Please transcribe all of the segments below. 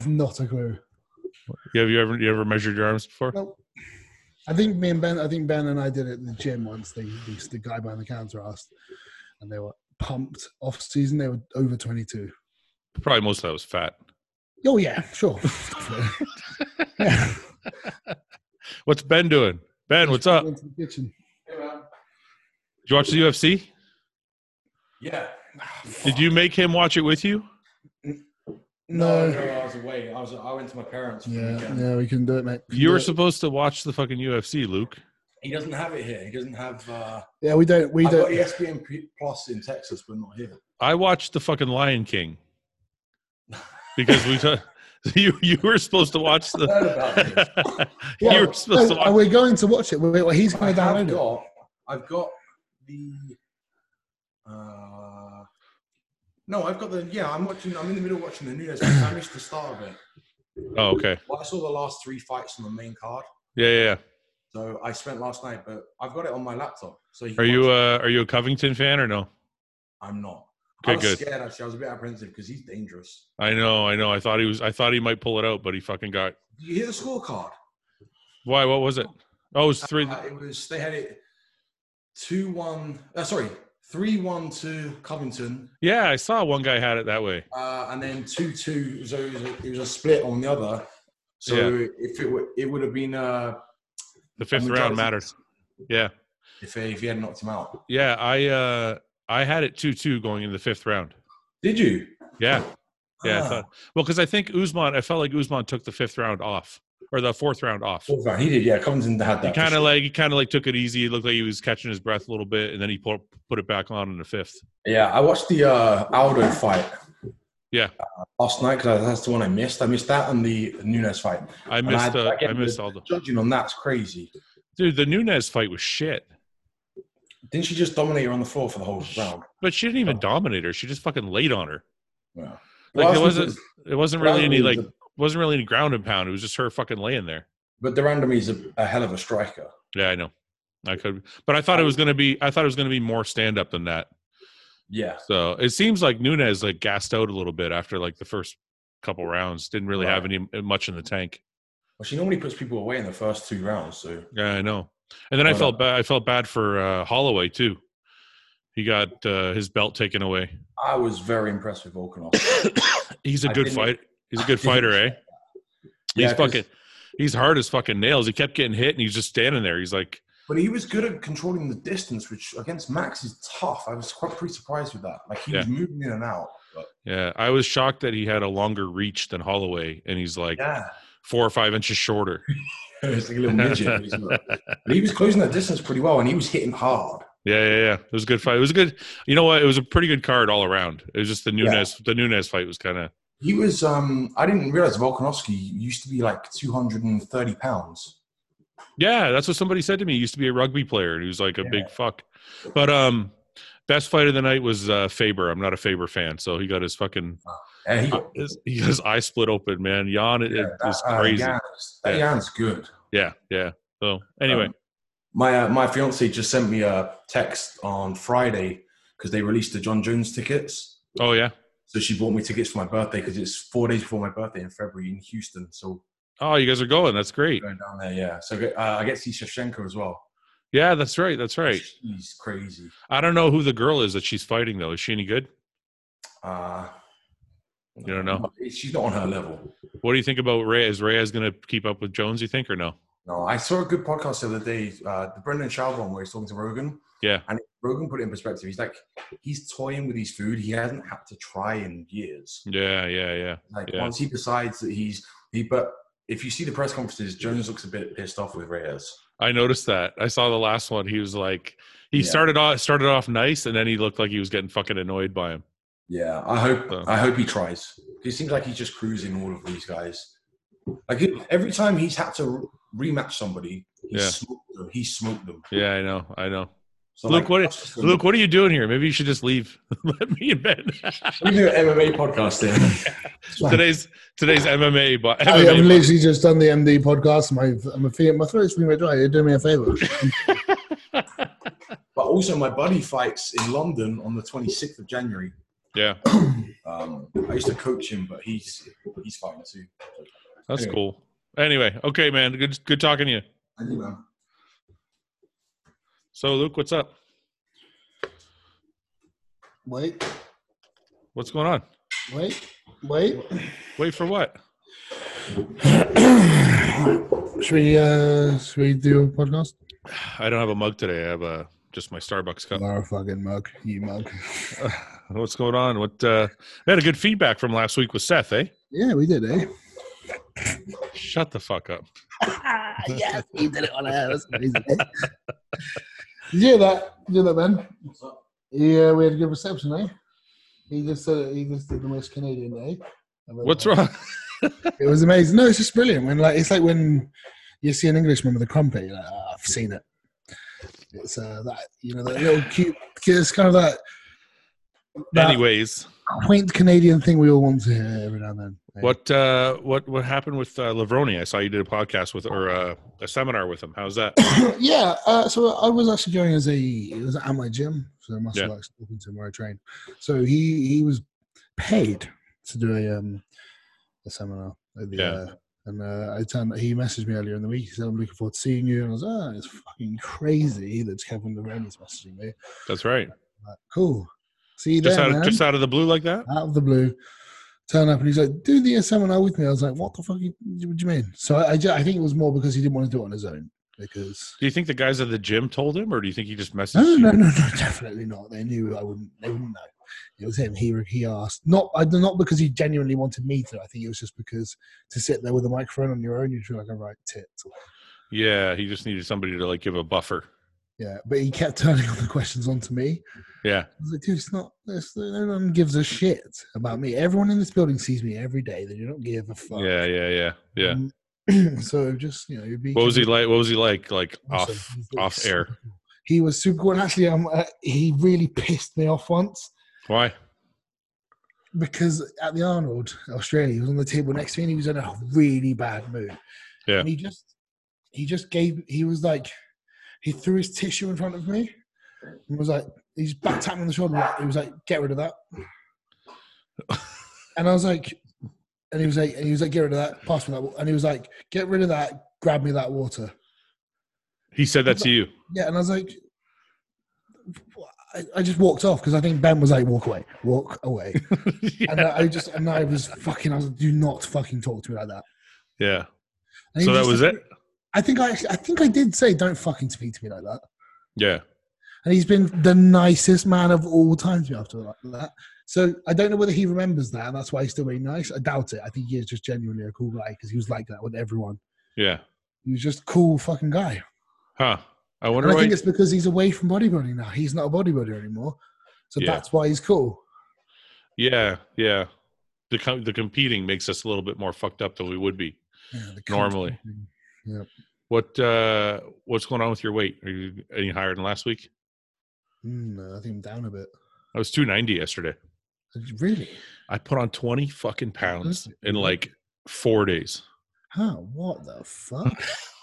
Not a clue. You ever measured your arms before? Nope. I think Ben and I did it at the gym once. The guy behind the counter asked, and they were pumped off season. They were over 22. Probably most of that was fat. Oh yeah, sure. Yeah. What's Ben doing? Ben, what's up? Into the kitchen. Hey, man. Did you watch the UFC? Yeah. Did you make him watch it with you? No. I was away. I went to my parents for the weekend. Yeah, we can do it, mate. You were supposed to watch the fucking UFC, Luke. He doesn't have it here. He doesn't have. Yeah, we don't. I've got ESPN Plus in Texas, but not here. I watched the fucking Lion King because you were supposed to watch the. Heard about You were supposed to watch. We're going to watch it. He's going to download it. I've got the. No, I've got the. Yeah, I'm in the middle of watching the Nunes. I missed the start of it. Oh, okay. Well, I saw the last 3 fights on the main card. Yeah. So I spent last night, but I've got it on my laptop. So Are you a Covington fan or no? I'm not. Okay, I was good. scared actually. I was a bit apprehensive because he's dangerous. I know. I thought he might pull it out, but he fucking got. Did you hear the scorecard? Why? What was it? Oh, it was 3. They had it 2-1. 3-1 to Covington. Yeah, I saw one guy had it that way. And then 2-2. So it was a split on the other. So Yeah. if it would have been The 5th round mattered. Yeah. if he had knocked him out. Yeah, I had it 2-2 going into the 5th round. Did you? Yeah. I because I think I felt like Usman took the 5th round off or the 4th round off. Fourth round. He did. Yeah, Covington had that. He kind of took it easy. It looked like he was catching his breath a little bit, and then he put it back on in the 5th. Yeah, I watched the Aldo fight. Yeah. Last night because that's the one I missed. I missed that and the Nunes fight. I missed all the judging on that's crazy. Dude, the Nunes fight was shit. Didn't she just dominate her on the floor for the whole round? But she didn't even dominate her. She just fucking laid on her. Yeah. Like it wasn't really any ground and pound. It was just her fucking laying there. But Durandamy's a hell of a striker. Yeah, I know. But I thought it was gonna be more stand up than that. Yeah. So it seems like Nunes like gassed out a little bit after like the first couple rounds. Didn't really have much in the tank. Well, she normally puts people away in the first 2 rounds. So yeah, I know. And then I felt bad for Holloway too. He got his belt taken away. I was very impressed with Volkanov. He's a good fighter. He's a good fighter, eh? He's hard as fucking nails. He kept getting hit, and he's just standing there. He's like, but he was good at controlling the distance, which against Max is tough. I was pretty surprised with that. Like he was moving in and out. But. Yeah, I was shocked that he had a longer reach than Holloway, and he's like 4 or 5 inches shorter. It's like a little midget. But he was closing that distance pretty well, and he was hitting hard. Yeah. It was a good fight. It was a good. You know what? It was a pretty good card all around. It was just the Nunes. The Nunes fight was kind of. He was. I didn't realize Volkanovski used to be like 230 pounds. Yeah, that's what somebody said to me. He used to be a rugby player. He was like a big fuck. But best fight of the night was Faber. I'm not a Faber fan, so he got his fucking. He got his eye split open, man. Jan, it was crazy. Jan's good. Yeah. So anyway. My fiance just sent me a text on Friday because they released the John Jones tickets. Oh, yeah? So she bought me tickets for my birthday because it's 4 days before my birthday in February in Houston. So oh, you guys are going. That's great. Going down there, yeah. So I get to see Shevchenko as well. Yeah, that's right. She's crazy. I don't know who the girl is that she's fighting, though. Is she any good? You don't know? She's not on her level. What do you think about Reyes? Is Reyes going to keep up with Jones, you think, or no? No, I saw a good podcast the other day, the Brendan Schaub one, where he's talking to Rogan. Yeah. And Rogan put it in perspective. He's like, he's toying with his food. He hasn't had to try in years. Yeah. Once he decides that but if you see the press conferences, Jones looks a bit pissed off with Reyes. I noticed that. I saw the last one. He was like, started off nice, and then he looked like he was getting fucking annoyed by him. Yeah, I hope he tries. It seems like he's just cruising all of these guys. Like every time he's had to rematch somebody, he smoked them. Yeah, I know. So Luke, like, what are you doing here? Maybe you should just leave. Let me in bed. We do an MMA podcast here. today's MMA. But I've literally just done the MD podcast. My throat's feeling dry. You're doing me a favor. But also, my buddy fights in London on the 26th of January. Yeah. I used to coach him, but he's fine too. That's cool. Anyway, okay, man. Good talking to you. I do, man. So, Luke, what's up? Wait. What's going on? Wait for what? Should we do a podcast? I don't have a mug today. I have just my Starbucks cup. Not a fucking mug. You mug. What's going on? We had a good feedback from last week with Seth, eh? Yeah, we did, eh? Shut the fuck up. Yes, he did it on air. That's amazing. Did you hear that? Did you hear that, Ben? What's up? Yeah, we had a good reception, eh? He just did the most Canadian day. What's wrong? It was amazing. No, it's just brilliant. It's like when you see an Englishman with a crumpet, you're like, oh, I've seen it. It's that that little cute. It's kind of that. Anyways, quaint Canadian thing we all want to hear every now and then. What happened with Lavroni? I saw you did a podcast with or a seminar with him. How's that? Yeah, so I was actually going it was at my gym, so muscle like talking to him where I train. So he was paid to do a seminar. And he messaged me earlier in the week. He said, "I'm looking forward to seeing you." And I was like, "It's fucking crazy that Kevin Lavroni's messaging me." That's right. Like, cool. See you just there, just out of the blue like that? Out of the blue. Turn up and he's like, "Do the seminar with me." I was like, "What the fuck? What do you mean?" So I think it was more because he didn't want to do it on his own. Because do you think the guys at the gym told him, or do you think he just messaged you? No, definitely not. They knew I wouldn't. They wouldn't know. It was him. He asked, not because he genuinely wanted me to. I think it was just because to sit there with a microphone on your own, you feel like a right tit. Yeah, he just needed somebody to like give a buffer. Yeah, but he kept turning all the questions onto me. Yeah. I was like, dude, it's not. No one gives a shit about me. Everyone in this building sees me every day. They do not give a fuck. Yeah. So just what was he like? What was he like? Like off air? He was super cool. And actually, he really pissed me off once. Why? Because at the Arnold, Australia, he was on the table next to me and he was in a really bad mood. Yeah. And he threw his tissue in front of me and was like, he just back tapped me on the shoulder. He was like, "Get rid of that." And I was like, and he was like, "Get rid of that, pass me that." And he was like, "Get rid of that, grab me that water." He said that to you? Yeah. And I was like, I just walked off because I think Ben was like, walk away. Yeah. And I was like, "Do not fucking talk to me like that." Yeah. So that was it? I think I did say, "Don't fucking speak to me like that." Yeah. And he's been the nicest man of all time to me after that. So I don't know whether he remembers that, and that's why he's still being nice. I doubt it. I think he is just genuinely a cool guy because he was like that with everyone. Yeah. He was just a cool fucking guy. Huh. I wonder. And I think it's because he's away from bodybuilding now. He's not a bodybuilder anymore, so that's why he's cool. Yeah. The competing makes us a little bit more fucked up than we would be normally. Yeah. What's going on with your weight? Are you any higher than last week? No, I think I'm down a bit. I was 290 yesterday. Really? I put on 20 fucking pounds in like 4 days. Huh? What the fuck?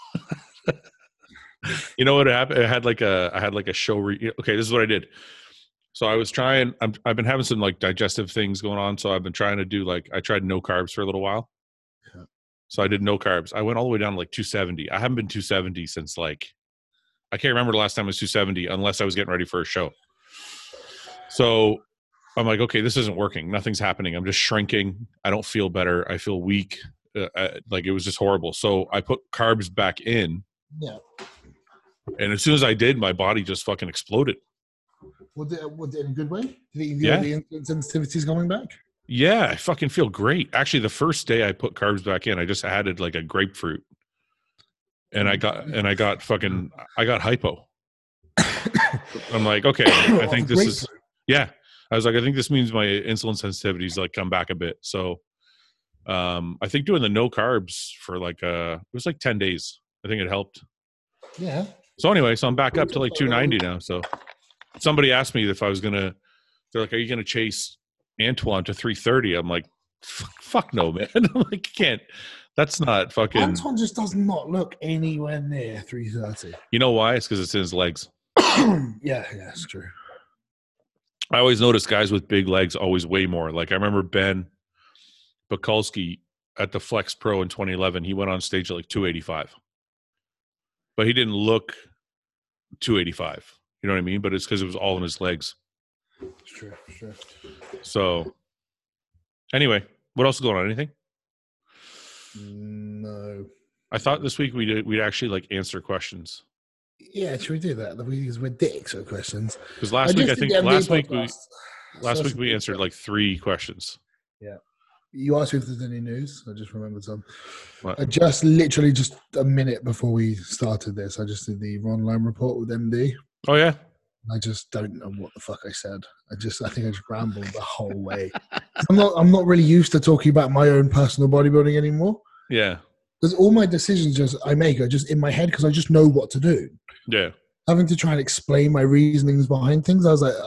You know what happened? I had like a show. Okay, this is what I did. So I was trying. I've been having some like digestive things going on. So I've been trying to do I tried no carbs for a little while. Yeah. So I did no carbs. I went all the way down to like 270. I haven't been 270 since I can't remember the last time I was 270 unless I was getting ready for a show. So I'm like, okay, this isn't working. Nothing's happening. I'm just shrinking. I don't feel better. I feel weak. It was just horrible. So I put carbs back in. Yeah. And as soon as I did, my body just fucking exploded. Was it in a good way? Did you feel the insulin sensitivity's coming back? Yeah, I fucking feel great. Actually, the first day I put carbs back in, I just added like a grapefruit. And I got hypo. I'm like, okay, I think this is, I was like, I think this means my insulin sensitivity's like come back a bit. So, I think doing the no carbs for it was like 10 days. I think it helped. Yeah. So anyway, I'm back up to like 290 now. So somebody asked me if I was they're like, "Are you going to chase Antoine to 330?" I'm like, fuck no, man. I'm like, you can't. That's not fucking. Antoine just does not look anywhere near 330. You know why? It's because it's in his legs. Yeah, it's true. I always notice guys with big legs always weigh more. Like I remember Ben Bukulski at the Flex Pro in 2011. He went on stage at like 285, but he didn't look 285. You know what I mean? But it's because it was all in his legs. Sure. So, anyway, what else is going on? Anything? No. I thought this week we'd actually like answer questions. Yeah, should we do that? Because we're dicks at questions. Because last week we answered like 3 questions. Yeah. You asked me if there's any news. I just remembered some. What? I just literally just a minute before we started this, I just did the Ron Lime report with MD. Oh yeah. I just don't know what the fuck I said. I think I just rambled the whole way. I'm not really used to talking about my own personal bodybuilding anymore. Yeah. Because all my decisions I make are just in my head because I just know what to do. Yeah. Having to try and explain my reasonings behind things, I was like,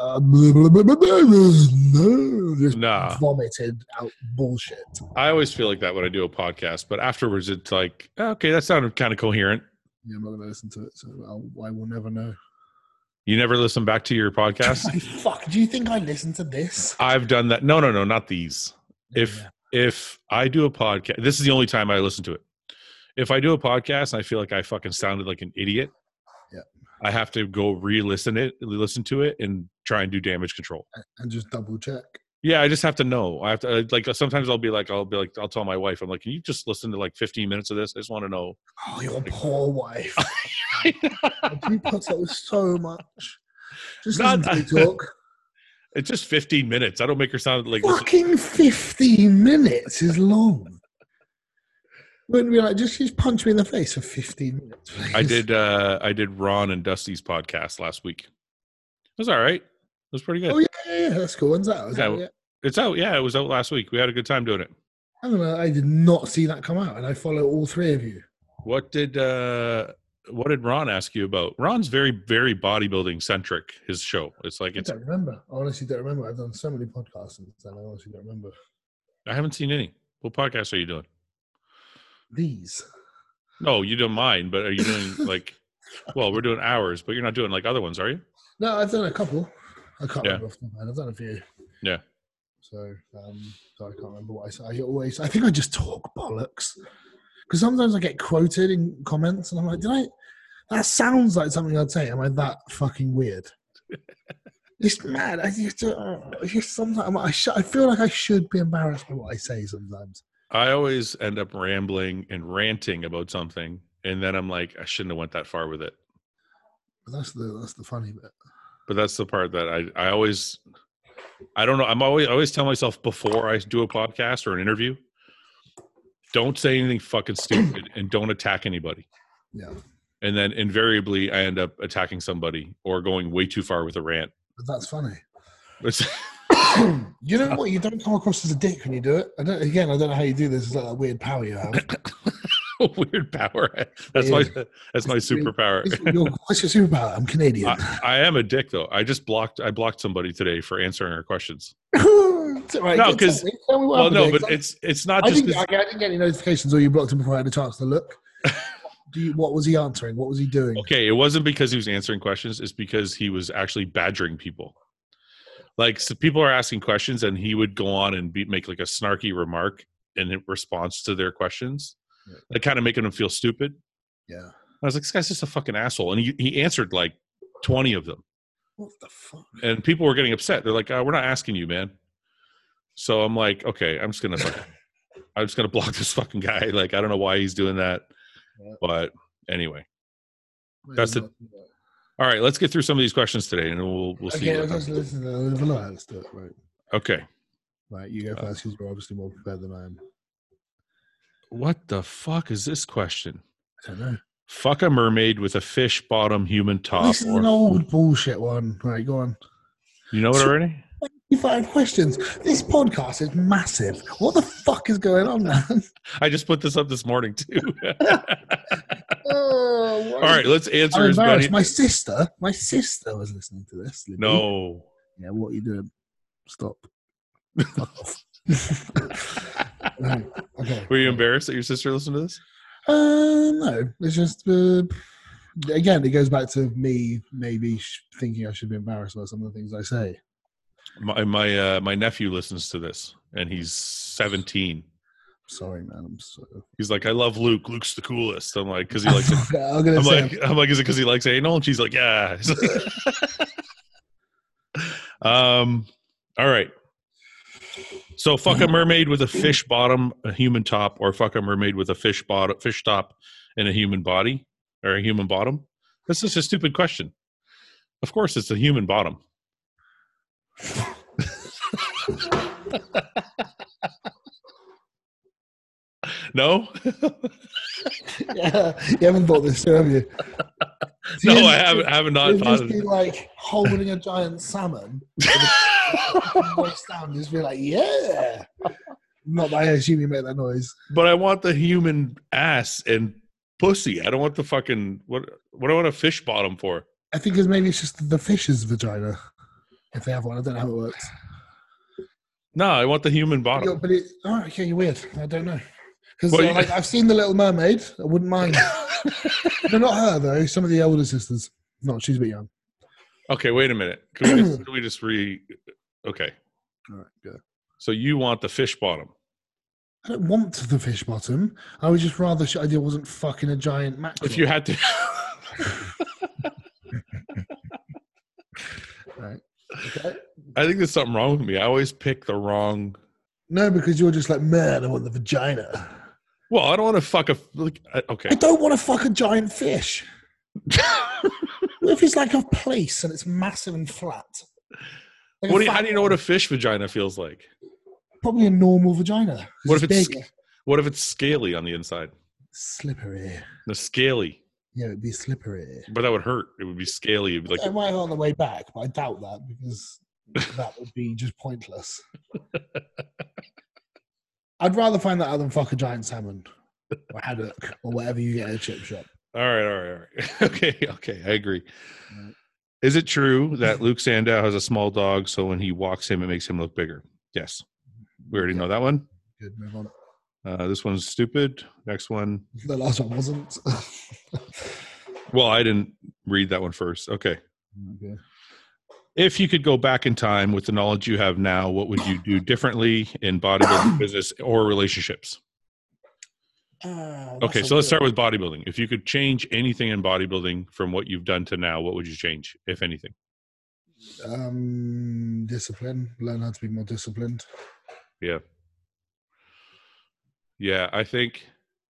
just vomited out bullshit. I always feel like that when I do a podcast, but afterwards it's like, okay, that sounded kind of coherent. Yeah, I'm not going to listen to it, so I will never know. You never listen back to your podcast? Fuck, do you think I listen to this? I've done that. No, not these. If I do a podcast, this is the only time I listen to it. If I do a podcast and I feel like I fucking sounded like an idiot, I have to go listen to it and try and do damage control. And just double check. Yeah, I just have to know. I have to like sometimes I'll tell my wife, I'm like, can you just listen to like 15 minutes of this? I just want to know. Oh, your poor wife. You put up with so much. Just listen to me talk. It's just 15 minutes. I don't make her sound like fucking 15 minutes is long. Wouldn't be like, just punch me in the face for 15 minutes, please. I did Ron and Dusty's podcast last week. It was all right. It was pretty good. Oh yeah, that's cool. When's that? It's out. Yeah, it was out last week. We had a good time doing it. I don't know. I did not see that come out, and I follow all 3 of you. What did Ron ask you about? Ron's very, very bodybuilding centric. His show. It's like I don't remember. I honestly don't remember. I've done so many podcasts, and I honestly don't remember. I haven't seen any. What podcast are you doing? These. No, you don't mind, but are you doing like? Well, we're doing hours, but you're not doing like other ones, are you? No, I've done a couple. I can't remember off the top of my head. I've done a few. Yeah. So I can't remember what I say. I think I just talk bollocks. Because sometimes I get quoted in comments and I'm like, that sounds like something I'd say. Am I that fucking weird? It's mad. I feel like I should be embarrassed by what I say sometimes. I always end up rambling and ranting about something. And then I'm like, I shouldn't have went that far with it. But that's the funny bit. But that's the part that I don't know. I always tell myself before I do a podcast or an interview, don't say anything fucking stupid and don't attack anybody. Yeah. And then invariably I end up attacking somebody or going way too far with a rant. But that's funny. You know what? You don't come across as a dick when you do it. I don't know how you do this. It's like that weird power you have. Weird power. That's my superpower. What's your superpower? I'm Canadian. I am a dick though. I blocked somebody today for answering our questions. Right, no, because but it's not just. I didn't get any notifications, or you blocked him before I had a chance to look. What was he answering? What was he doing? Okay, it wasn't because he was answering questions. It's because he was actually badgering people. Like, so people are asking questions, and he would go on and make like a snarky remark in response to their questions, like kind of making them feel stupid. Yeah, I was like, this guy's just a fucking asshole, and he answered like 20 of them. What the fuck? And people were getting upset. They're like, we're not asking you, man. So I'm like, okay, I'm just gonna block this fucking guy. Like, I don't know why he's doing that, but anyway, that's it. All right, let's get through some of these questions today, and we'll see. Okay, let's do it. Right. Okay. Right, you go first because you're obviously more prepared than I am. What the fuck is this question? I don't know. Fuck a mermaid with a fish bottom, human top. This is an old bullshit one. Right, go on. You know it already? 25 questions. This podcast is massive. What the fuck is going on, man? I just put this up this morning too. All right, let's answer as many. My sister was listening to this. Libby. No. Yeah, what are you doing? Stop. Fuck off. Okay. Were you embarrassed that your sister listened to this? No. It's just again, it goes back to me maybe thinking I should be embarrassed about some of the things I say. My nephew listens to this, and he's 17. Sorry, man. I'm so. He's like, I love Luke. Luke's the coolest. I'm like, because he likes. I'm like, is it because he likes anal? And she's like, yeah. All right. So fuck a mermaid with a fish bottom, a human top, or fuck a mermaid with a fish top, and a human body or a human bottom. This is a stupid question. Of course, it's a human bottom. No? Yeah, you haven't thought this through, have you? No, I haven't not thought of it. Like holding a giant salmon, voice down, just be like, yeah. Not that I assume you make that noise. But I want the human ass and pussy. I don't want the fucking what do I want a fish bottom for? I think maybe it's just the fish's vagina. If they have one, I don't know how it works. No, I want the human bottom. But okay, you're weird. I don't know. Because like, I've seen The Little Mermaid. I wouldn't mind. No, not her, though. Some of the older sisters. No, she's a bit young. Okay, wait a minute. Can we just Okay. All right, good. So you want the fish bottom? I don't want the fish bottom. I would just rather I wasn't fucking a giant mackerel. If you had to... Right. Okay. I think there's something wrong with me. I always pick the wrong... No, because you're just like, man, I want the vagina. Well, I don't want to fuck okay. I don't want to fuck a giant fish. What if it's like a place and it's massive and flat? Like how do you know what a fish vagina feels like? Probably a normal vagina. What if it's scaly on the inside? Slippery. The scaly. Yeah, it'd be slippery. But that would hurt. It would be scaly. It'd be like it might hurt on the way back, but I doubt that because that would be just pointless. I'd rather find that out than fuck a giant salmon or haddock or whatever you get at a chip shop. All right. Okay, I agree. Right. Is it true that Luke Sandow has a small dog, so when he walks him, it makes him look bigger? Yes. We already know that one. Good, move on. This one's stupid. Next one. The last one wasn't. Well, I didn't read that one first. Okay. If you could go back in time with the knowledge you have now, what would you do differently in bodybuilding, business, or relationships? Okay, so let's start with bodybuilding. If you could change anything in bodybuilding from what you've done to now, what would you change, if anything? Discipline. Learn how to be more disciplined. Yeah. Yeah, I think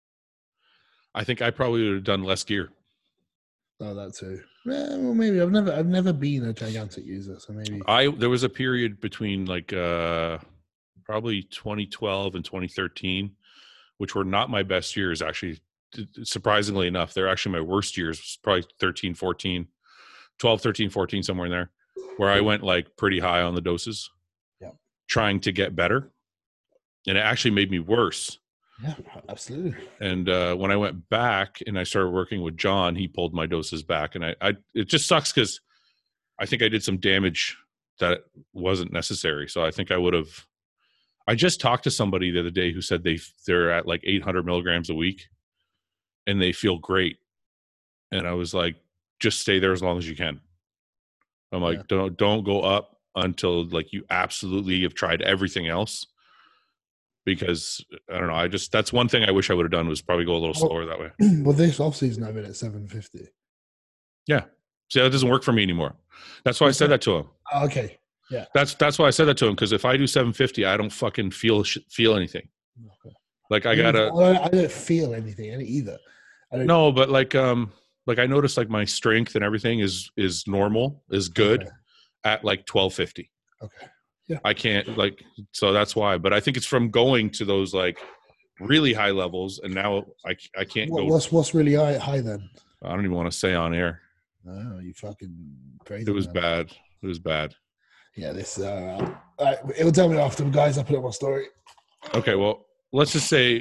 I probably would have done less gear. Oh, that too. Well, maybe I've never been a gigantic user, so maybe there was a period between like probably 2012 and 2013, which were not my best years. Actually, surprisingly enough, they're actually my worst years. Probably 13, 14, 12, 13, 14, somewhere in there, where I went like pretty high on the doses, trying to get better, and it actually made me worse. Yeah, absolutely. And when I went back and I started working with John, he pulled my doses back, and it just sucks because I think I did some damage that wasn't necessary. So I think I would have. I just talked to somebody the other day who said they're at like 800 milligrams a week, and they feel great. And I was like, just stay there as long as you can. I'm like, don't go up until like you absolutely have tried everything else. Because I don't know, that's one thing I wish I would have done was probably go a little slower that way. Well, this off-season I've been at 750. Yeah. See, that doesn't work for me anymore. That's why I said that to him. Okay. Yeah. That's why I said that to him, because if I do 750, I don't fucking feel anything. Okay. Like I don't feel anything either. No, but like I noticed like my strength and everything is normal, is good at like 1250. Okay. Yeah. I can't so that's why. But I think it's from going to those like really high levels, and now I can't go. What's really high then? I don't even want to say on air. No, you fucking crazy. It was bad. It was bad. Yeah, this it'll tell me after, guys. I put up my story. Okay, well, let's just say it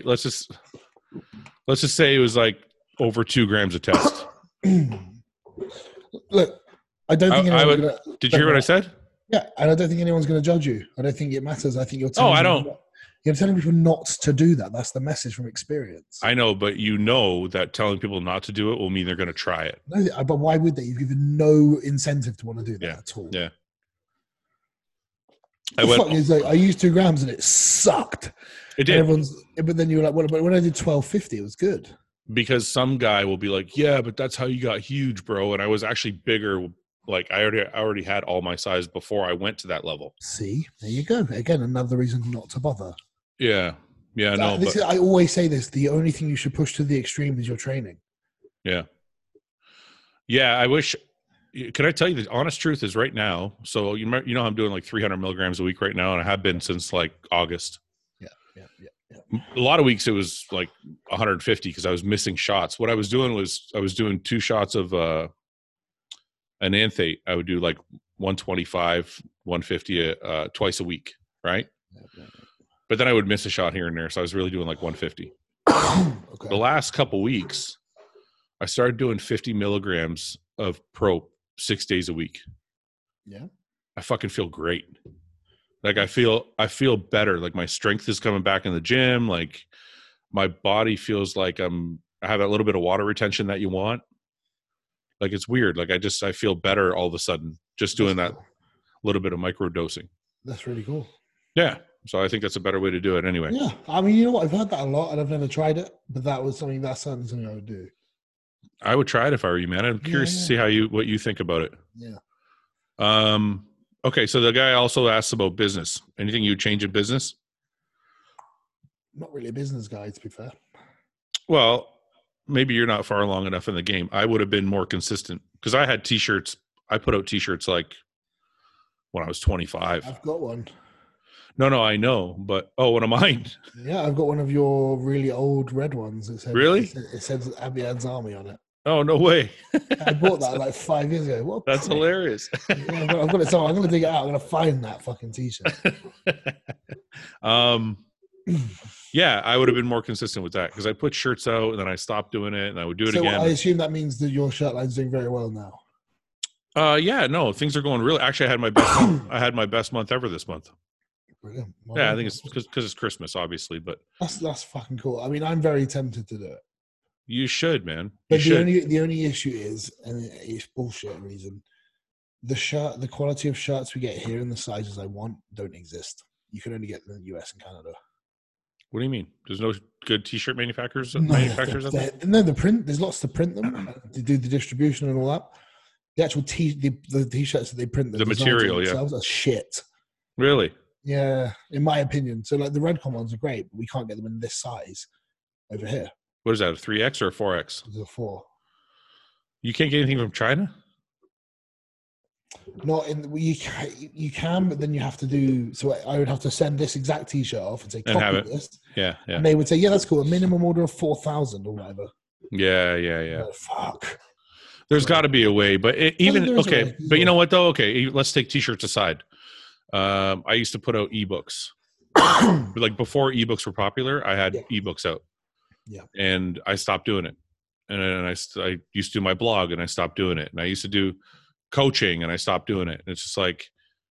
was like over 2 grams a test. Look, I don't think did you hear what I said? Yeah, and I don't think anyone's going to judge you. I don't think it matters. I think you're telling you're telling people not to do that. That's the message from experience. I know, but you know that telling people not to do it will mean they're going to try it. No, but why would they? You've given no incentive to want to do that at all. Yeah. Fuck is like, I used 2 grams and it sucked. It did. But then you were like, well, but when I did 1250, it was good. Because some guy will be like, yeah, but that's how you got huge, bro. And I was actually bigger. Like I already had all my size before I went to that level. See, there you go. Again, another reason not to bother. Yeah. Yeah, no. I always say this. The only thing you should push to the extreme is your training. Yeah. Yeah, I wish. Can I tell you the honest truth is right now? So you know I'm doing like 300 milligrams a week right now, and I have been since like August. Yeah. A lot of weeks it was like 150 because I was missing shots. What I was doing was I was doing 2 shots of an anthate. I would do like 125, 150 twice a week, right? Yeah. But then I would miss a shot here and there, so I was really doing like 150. Okay. The last couple weeks, I started doing 50 milligrams of Pro 6 days a week. Yeah. I fucking feel great. Like I feel better. Like my strength is coming back in the gym. Like my body feels like I have a little bit of water retention that you want. Like it's weird. Like I feel better all of a sudden just doing that little bit of micro dosing. That's really cool. Yeah. So I think that's a better way to do it anyway. Yeah. I mean, you know what? I've heard that a lot and I've never tried it, but that's something I would do. I would try it if I were you, man. I'm curious to see what you think about it. Yeah. Okay. So the guy also asked about business. Anything you change in business? Not really a business guy, to be fair. Well, maybe you're not far along enough in the game. I would have been more consistent because I had T-shirts. I put out T-shirts like when I was 25. I've got one. No, I know, but one of mine. Yeah, I've got one of your really old red ones. Really? It says Abiad's Army on it. Oh, no way. I bought that like 5 years ago. That's hilarious. Yeah, I've got it somewhere. I'm going to dig it out. I'm going to find that fucking T-shirt. Yeah, I would have been more consistent with that because I put shirts out and then I stopped doing it and I would do it again. I assume that means that your shirt line's doing very well now. Yeah, no, things are going really. Actually, I had my best month ever this month. Brilliant. Well, yeah, I think it's because it's Christmas, obviously, but that's fucking cool. I mean, I'm very tempted to do it. You should, man. But the only issue is, and it's bullshit reason, the quality of shirts we get here and the sizes I want don't exist. You can only get them in the US and Canada. What do you mean? There's no good T-shirt manufacturers out there? No, there's lots to print them. They do the distribution and all that. The actual the T-shirts that they print, the material, themselves are shit. Really? Yeah, in my opinion. So like the Redcon ones are great, but we can't get them in this size over here. What is that, a 3X or a 4X? It's a 4. You can't get anything from China? You can, but then you have to do. So I would have to send this exact T-shirt off and say, copy this. Yeah. And they would say, yeah, that's cool. A minimum order of 4,000 or whatever. Yeah. Oh, fuck. There's got to be a way, but but you know what though? Okay, let's take T-shirts aside. I used to put out ebooks. Like before ebooks were popular, I had ebooks out. Yeah. And I stopped doing it. And I used to do my blog and I stopped doing it. And I used to do coaching and I stopped doing it. And it's just like,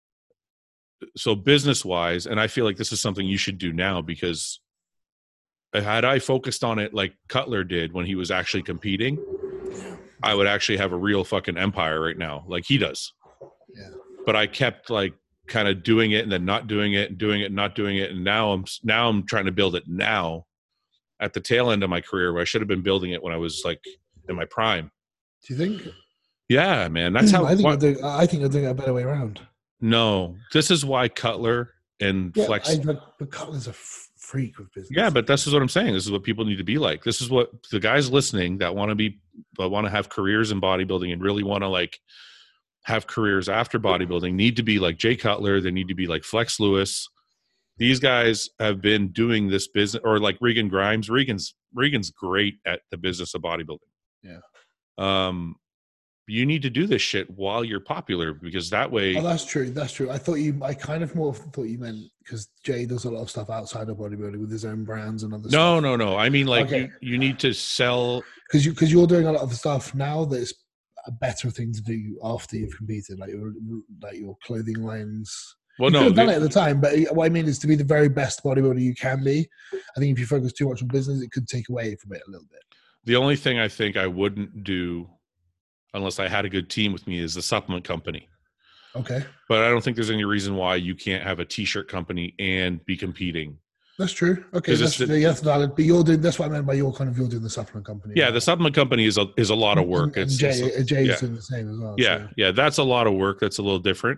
so business wise, and I feel like this is something you should do now because had I focused on it like Cutler did when he was actually competing, I would actually have a real fucking empire right now, like he does. Yeah. But I kept like kind of doing it and then not doing it and doing it and not doing it. And now I'm trying to build it now at the tail end of my career where I should have been building it when I was like in my prime. Do you think? Yeah, man. That's how I think you're doing it a better way around. No, this is why Cutler and Flex. But Cutler's a freak with business. Yeah, but this is what I'm saying. This is what people need to be like. This is what the guys listening that want to have careers in bodybuilding and really want to like have careers after bodybuilding need to be like Jay Cutler. They need to be like Flex Lewis. These guys have been doing this business, or like Regan Grimes. Regan's great at the business of bodybuilding. Yeah. You need to do this shit while you're popular because that way. Oh, that's true. I kind of more thought you meant because Jay does a lot of stuff outside of bodybuilding with his own brands and other stuff. No. I mean, like you need to sell because you're doing a lot of stuff now that's a better thing to do after you've competed, like your clothing lines. Well, you could have done it at the time, but what I mean is to be the very best bodybuilder you can be. I think if you focus too much on business, it could take away from it a little bit. The only thing I think I wouldn't do unless I had a good team with me is the supplement company. Okay. But I don't think there's any reason why you can't have a t-shirt company and be competing. That's true. Okay, that's valid. But you're doing, that's what I meant by you're doing the supplement company. Yeah, the supplement company is a lot of work. And Jay's doing the same as well. Yeah, so. yeah, that's a lot of work. That's a little different.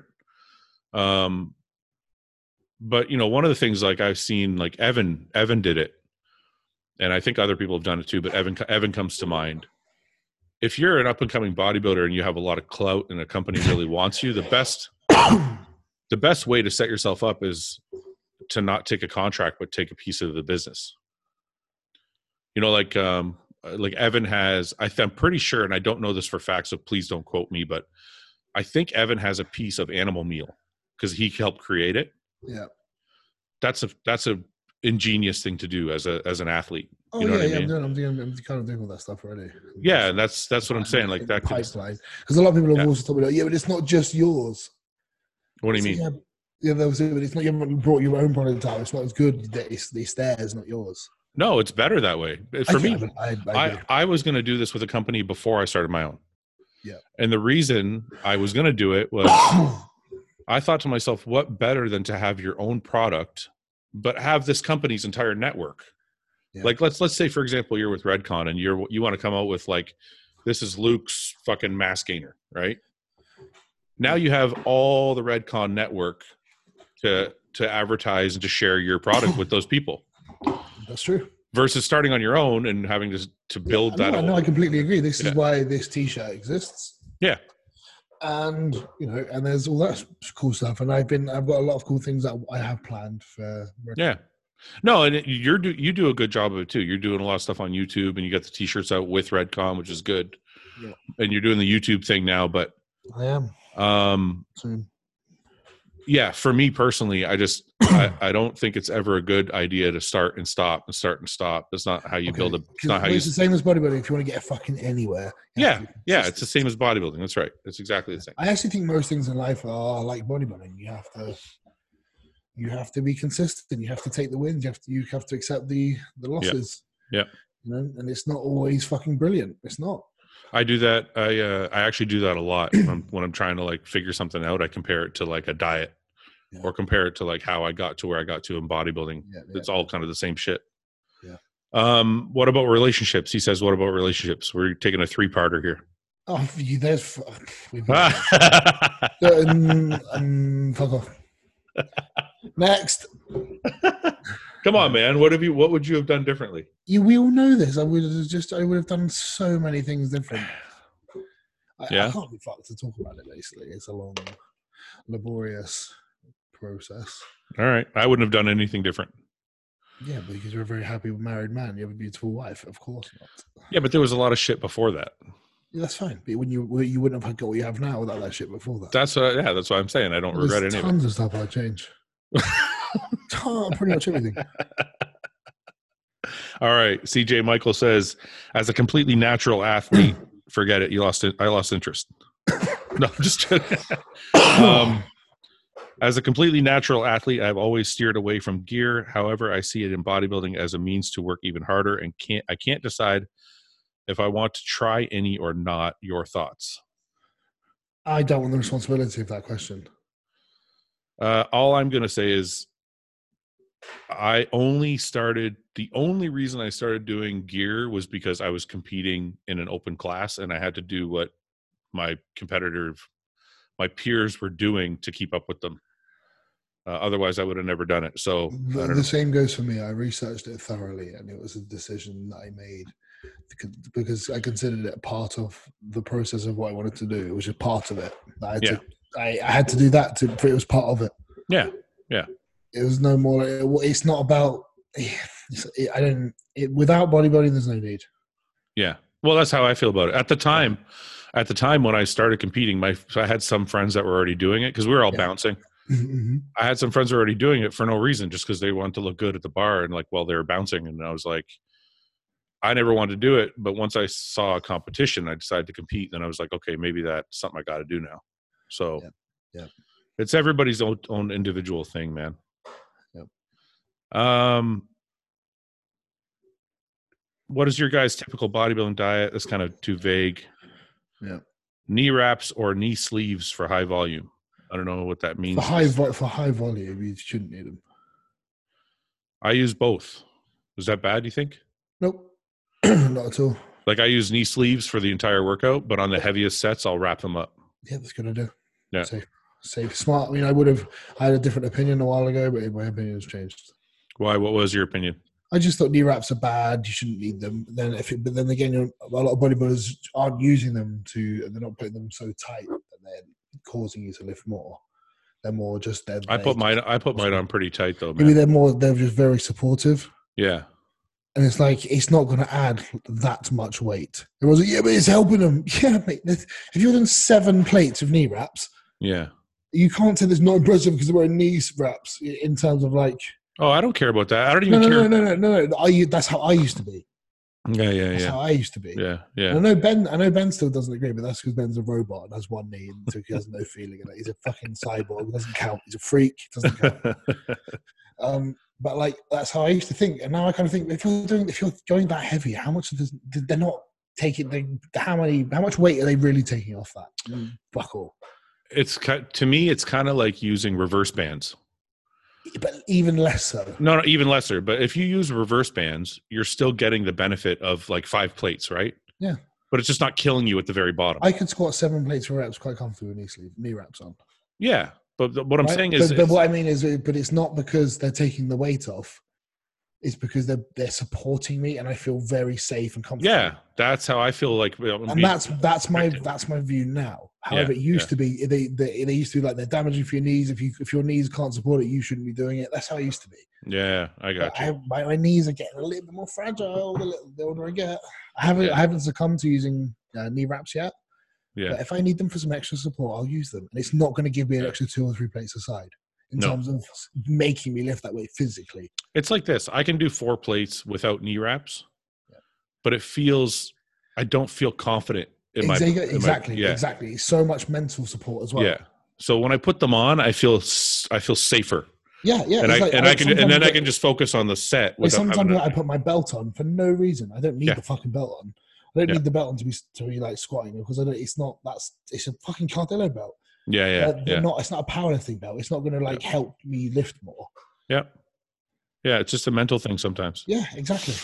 But one of the things like I've seen, like Evan did it, and I think other people have done it too. But Evan comes to mind. If you're an up and coming bodybuilder and you have a lot of clout and a company really wants you, the best way to set yourself up is to not take a contract, but take a piece of the business. Like Evan has, I'm pretty sure, and I don't know this for fact, so please don't quote me, but I think Evan has a piece of Animal Meal because he helped create it. Yeah. That's a ingenious thing to do as an athlete. Oh, you know what I mean? I'm kind of doing all that stuff already. Yeah, and that's what I'm saying. Like that pipeline, because a lot of people have also told me, but it's not just yours. What do you mean? Yeah, it's not, you haven't brought your own product out. It's not as good. It's theirs, not yours. No, it's better that way. For me, I was going to do this with a company before I started my own. Yeah. And the reason I was going to do it was I thought to myself, what better than to have your own product, but have this company's entire network? Yeah. Like, let's say, for example, you're with Redcon and you want to come out with like, this is Luke's fucking mass gainer, right? Now you have all the Redcon network to advertise and to share your product with those people. That's true. Versus starting on your own and having to build that. No, I completely agree. This is why this T-shirt exists. Yeah. And and there's all that cool stuff. And I've got a lot of cool things that I have planned for. Yeah. No, and you do a good job of it too. You're doing a lot of stuff on YouTube, and you got the T-shirts out with Redcon, which is good. Yeah. And you're doing the YouTube thing now, but I am. Soon. Yeah, for me personally, I don't think it's ever a good idea to start and stop and start and stop. That's not how you build a. It's not how you. It's the same as bodybuilding. If you want to get fucking anywhere. Yeah, it's the same as bodybuilding. That's right. It's exactly the same. I actually think most things in life are like bodybuilding. You have to be consistent. You have to take the wins. You have to accept the losses. Yeah. And it's not always fucking brilliant. It's not. I do that. I actually do that a lot when I'm trying to like figure something out. I compare it to like a diet, or compare it to like how I got to where I got to in bodybuilding. It's all kind of the same shit. Yeah. What about relationships? He says, what about relationships? We're taking a 3-parter here. Oh, there's fuck off. Next. Come on, man. What would you have done differently? We all know this. I would have done so many things different. I can't be fucked to talk about it, basically. It's a long, laborious process. All right. I wouldn't have done anything different. Yeah, because you're a very happy married man. You have a beautiful wife. Of course not. Yeah, but there was a lot of shit before that. Yeah, that's fine. But when you wouldn't have got what you have now without that shit before that. That's what I'm saying. I don't regret any of it. Tons of stuff I'd change. Pretty much everything. All right. CJ Michael says, as a completely natural athlete, forget it. I lost interest. No, I'm just kidding. As a completely natural athlete, I've always steered away from gear. However, I see it in bodybuilding as a means to work even harder, and I can't decide if I want to try any or not. Your thoughts? I don't want the responsibility of that question. All I'm going to say is the only reason I started doing gear was because I was competing in an open class and I had to do what my peers were doing to keep up with them. Otherwise I would have never done it. So the same goes for me. I researched it thoroughly and it was a decision that I made because I considered it part of the process of what I wanted to do. It was just part of it. I had to do that it was part of it. Yeah. Yeah. It was no more. It's not about. Without bodybuilding, there's no need. Yeah. Well, that's how I feel about it. At the time when I started competing, I had some friends that were already doing it because we were all bouncing. Mm-hmm. I had some friends who were already doing it for no reason, just because they wanted to look good at the bar and like while they were bouncing. And I was like, I never wanted to do it, but once I saw a competition, I decided to compete. And I was like, okay, maybe that's something I got to do now. So, yeah. It's everybody's own individual thing, man. Yep. What is your guys' typical bodybuilding diet? That's kind of too vague. Yeah. Knee wraps or knee sleeves for high volume. I don't know what that means. For high volume, you shouldn't need them. I use both. Is that bad, you think? Nope. Not at all. Like I use knee sleeves for the entire workout, but on the heaviest sets, I'll wrap them up. Yeah, that's a good idea. Yeah. Safe, smart. I mean, I had a different opinion a while ago, but my opinion has changed. Why? What was your opinion? I just thought knee wraps are bad. You shouldn't need them. But then again, a lot of bodybuilders aren't using them they're not putting them so tight that they're causing you to lift more. They're more just. I put mine on pretty tight though, man. Maybe they're just very supportive. Yeah. And it's like, it's not going to add that much weight. It was, yeah, but it's helping them. Yeah, mate. If you're doing 7 plates of knee wraps, yeah, you can't say that's not impressive because they're wearing knee wraps in terms of like. Oh, I don't care about that. I don't even care. No. That's how I used to be. Yeah. That's how I used to be. Yeah. And I know Ben still doesn't agree, but that's because Ben's a robot and has one knee and so he has no feeling in it. He's a fucking cyborg. It doesn't count. He's a freak. It doesn't count. But like that's how I used to think, and now I kind of think if you're going that heavy, how much they're not taking? How much weight are they really taking off that? Fuck all. To me, it's kind of like using reverse bands, but even less so. No, even lesser. But if you use reverse bands, you're still getting the benefit of like 5 plates, right? Yeah. But it's just not killing you at the very bottom. I could squat 7 plates for reps quite comfortably with knee wraps on. Yeah. But what I'm saying is... But what I mean is, but it's not because they're taking the weight off. It's because they're supporting me and I feel very safe and comfortable. Yeah, that's how I feel like... And that's my view now. However, it used to be, they used to be like, they're damaging for your knees. If your knees can't support it, you shouldn't be doing it. That's how it used to be. Yeah, I got you. My knees are getting a little bit more fragile the older I get. I haven't succumbed to using knee wraps yet. Yeah. But if I need them for some extra support, I'll use them. And it's not going to give me an extra 2 or 3 plates aside in terms of making me lift that weight physically. It's like this. I can do 4 plates without knee wraps, but I don't feel confident in Exactly. It's so much mental support as well. Yeah. So when I put them on, I feel safer. Yeah. And I can just focus on the set. Sometimes I put my belt on for no reason. I don't need the fucking belt on. I don't need the belt on to be like squatting because it's a fucking Cardello belt. Yeah. It's not a powerlifting belt. It's not going to help me lift more. Yeah. Yeah. It's just a mental thing sometimes. Yeah, exactly.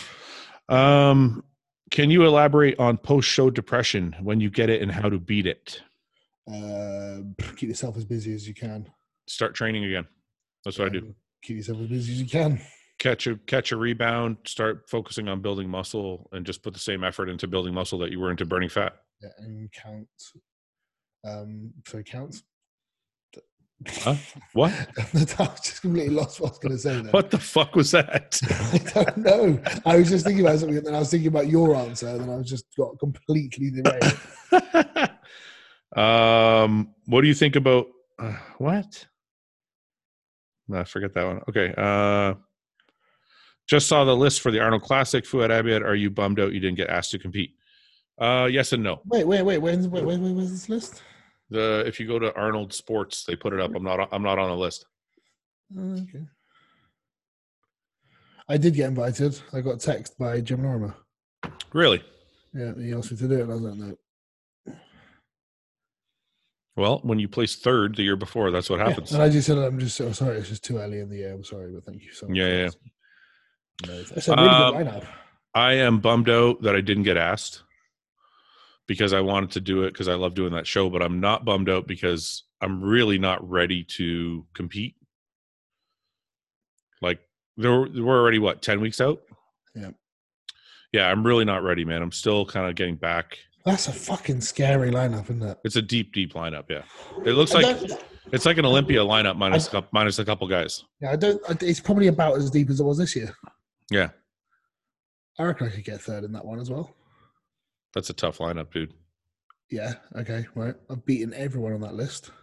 Can you elaborate on post-show depression when you get it and how to beat it? Keep yourself as busy as you can. Start training again. That's what I do. Keep yourself as busy as you can. Catch a rebound, start focusing on building muscle, and just put the same effort into building muscle that you were into burning fat. Yeah, and count. Count. Huh? What? I just completely lost what I was going to say there. What the fuck was that? I don't know. I was just thinking about something, and then I was thinking about your answer, and then I was just got completely derailed. What do you think about what? No, forget that one. Okay. Just saw the list for the Arnold Classic. Fouad Abiad, are you bummed out you didn't get asked to compete? Yes and no. Wait. Where's this list? If you go to Arnold Sports, they put it up. I'm not on the list. Okay. I did get invited. I got a text by Jim Lorimer. Really? Yeah, he asked me to do it, and I was like, no. Well, when you placed 3rd the year before, that's what happens. And I just said, I'm just so sorry. It's just too early in the year. I'm sorry, but thank you so much. Yeah. It's a really good lineup. I am bummed out that I didn't get asked because I wanted to do it because I love doing that show, but I'm not bummed out because I'm really not ready to compete. Like we're already 10 weeks out? Yeah, I'm really not ready, man. I'm still kind of getting back. That's a fucking scary lineup, isn't it? It's a deep lineup, yeah. It looks like it's like an Olympia lineup minus a couple guys. Yeah, it's probably about as deep as it was this year. Yeah. I reckon I could get 3rd in that one as well. That's a tough lineup, dude. Yeah, okay, right. I've beaten everyone on that list.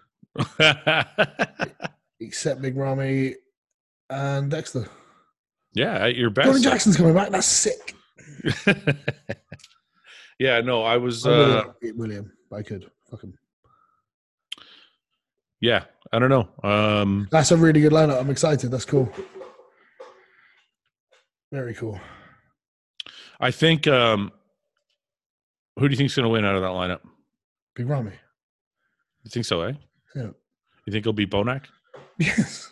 Except Big Ramy and Dexter. Yeah, at your best. Jordan Jackson's coming back. That's sick. Yeah, no, I was... William, I could. Fuck him. Yeah, I don't know. That's a really good lineup. I'm excited. That's cool. Very cool. I think... who do you think's going to win out of that lineup? Big Ramy. You think so, eh? Yeah. You think he'll beat Bonac? Yes.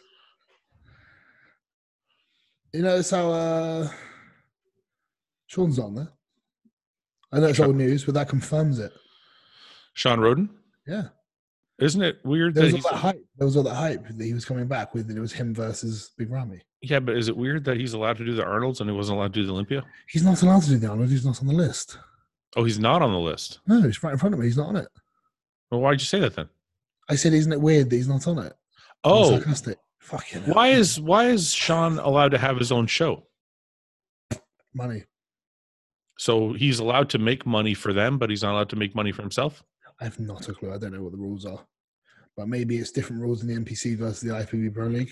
You notice how Sean's not on there? I know it's old news, but that confirms it. Sean Roden? Yeah. Isn't it weird There was all that hype that he was coming back with, and it was him versus Big Ramy. Yeah, but is it weird that he's allowed to do the Arnolds and he wasn't allowed to do the Olympia? He's not allowed to do the Arnold. He's not on the list. Oh, he's not on the list? No, he's right in front of me. He's not on it. Well, why'd you say that then? I said, isn't it weird that he's not on it? Oh. Sarcastic. Fucking hell. Why is Sean allowed to have his own show? Money. So he's allowed to make money for them, but he's not allowed to make money for himself? I have not a clue. I don't know what the rules are. But maybe it's different rules in the NPC versus the IFBB Pro League.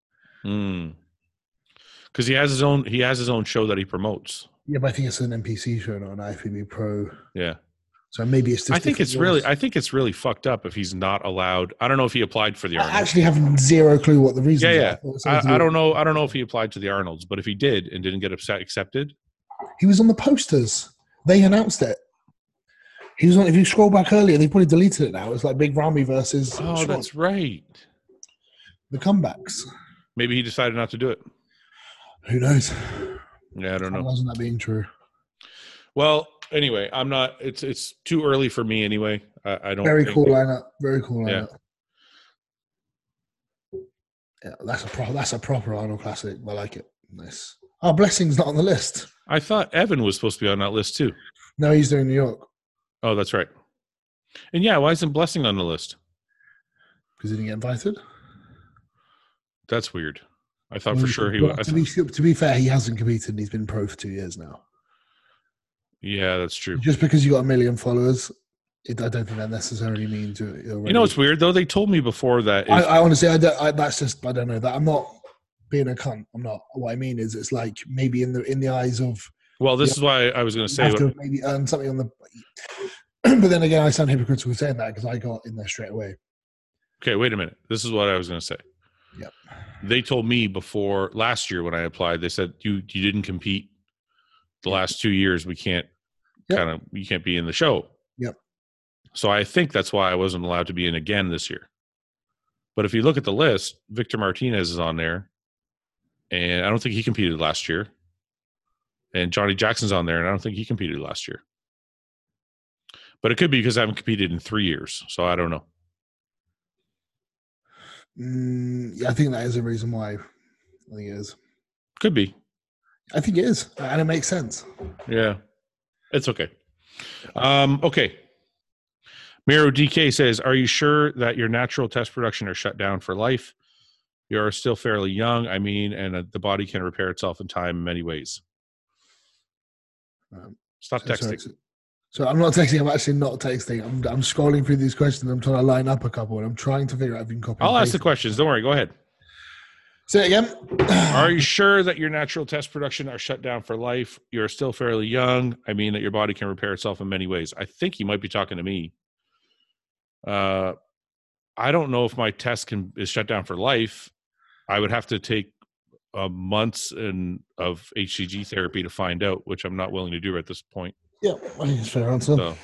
Because he has his own show that he promotes. Yeah, but I think it's an NPC show, not an IFBB Pro. Yeah. So maybe it's just I think it's really fucked up if he's not allowed. I don't know if he applied for the Arnolds. I actually have zero clue what the reason is. I don't know. I don't know if he applied to the Arnolds, but if he did and didn't get accepted. He was on the posters. They announced it. He was on. If you scroll back earlier, they probably deleted it now. It's like Big Ramy versus. Oh, Sean. That's right. The comebacks. Maybe he decided not to do it. Who knows? Yeah, I don't know. Imagine that being true. Well, anyway, I'm not. It's too early for me anyway. I don't. Very cool lineup. Very cool Yeah. lineup. Yeah, that's a proper Arnold Classic. I like it. Nice. Oh, Blessing's not on the list. I thought Evan was supposed to be on that list too. No, he's doing New York. Oh, that's right. And yeah, why isn't Blessing on the list? Because he didn't get invited. That's weird. I thought for sure he would. To be fair, he hasn't competed and he's been pro for 2 years now. Yeah, that's true. Just because you got 1 million followers, I don't think that necessarily means you're ready. You know, it's weird though. They told me before that. I honestly, I don't know that. I'm not being a cunt. I'm not. What I mean is, it's like maybe in the eyes of. Well, this is why I was going to say. Maybe earn something on the. But then again, I sound hypocritical saying that because I got in there straight away. Okay, wait a minute. This is what I was going to say. Yep. They told me before last year when I applied, they said you didn't compete the last 2 years. We can't you can't be in the show. Yep. So I think that's why I wasn't allowed to be in again this year. But if you look at the list, Victor Martinez is on there, and I don't think he competed last year. And Johnny Jackson's on there, and I don't think he competed last year. But it could be because I haven't competed in 3 years, so I don't know. Yeah, I think that is a reason why. I think it is. Could be. I think it is, and it makes sense. Yeah, it's okay. Okay. Miro DK says, "Are you sure that your natural test production are shut down for life? You are still fairly young. I mean, and the body can repair itself in time in many ways." Stop texting. So I'm not texting. I'm actually not texting. I'm scrolling through these questions. I'm trying to line up a couple, and I'm trying to figure out if you can copy. I'll ask the questions. Don't worry. Go ahead. Say it again. Are you sure that your natural test production are shut down for life? You're still fairly young. I mean, that your body can repair itself in many ways. I think he might be talking to me. I don't know if my test is shut down for life. I would have to take months of HCG therapy to find out, which I'm not willing to do at this point. Yeah, I think it's fair answer. So,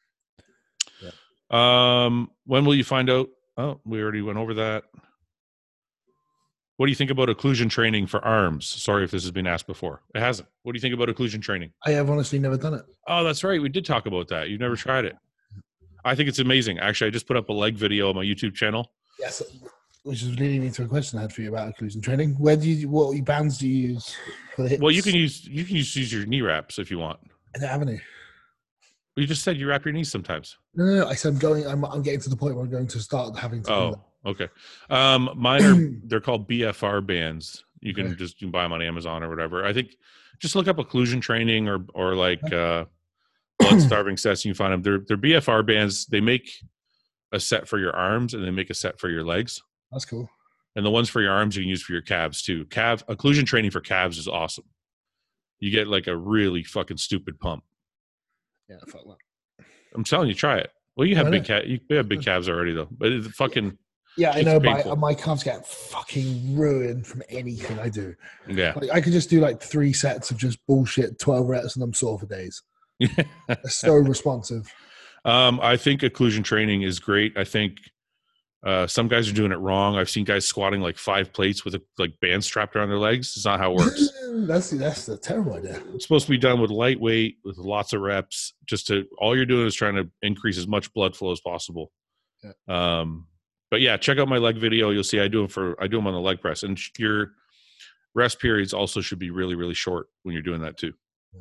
yeah. When will you find out? Oh, we already went over that. What do you think about occlusion training for arms? Sorry if this has been asked before. It hasn't. What do you think about occlusion training? I have honestly never done it. Oh, that's right. We did talk about that. You've never tried it. I think it's amazing. Actually, I just put up a leg video on my YouTube channel. Yes, which is leading me to a question I had for you about occlusion training. What bands do you use for the hips? Well, you can use your knee wraps if you want. I don't have any. You just said you wrap your knees sometimes. No. I said I'm getting to the point where I'm going to start having to do that. Okay. Mine they're called BFR bands. You can just buy them on Amazon or whatever. I think just look up occlusion training or like blood starving sets. You can find them. They're BFR bands. They make a set for your arms and they make a set for your legs. That's cool. And the ones for your arms you can use for your calves too. Occlusion training for calves is awesome. You get like a really fucking stupid pump. Yeah, fuck that. I'm telling you, try it. Well, you have you have big calves already though, but it's fucking. Yeah, I know, but my calves get fucking ruined from anything I do. Yeah, like, I could just do like 3 sets of just bullshit 12 reps, and I'm sore for days. They're so responsive. I think occlusion training is great. I think Some guys are doing it wrong. I've seen guys squatting like 5 plates with a like band strapped around their legs. It's not how it works. That's a terrible idea. It's supposed to be done with lightweight, with lots of reps. All you're doing is trying to increase as much blood flow as possible. Yeah. But yeah, check out my leg video. You'll see I do them on the leg press, and your rest periods also should be really, really short when you're doing that too.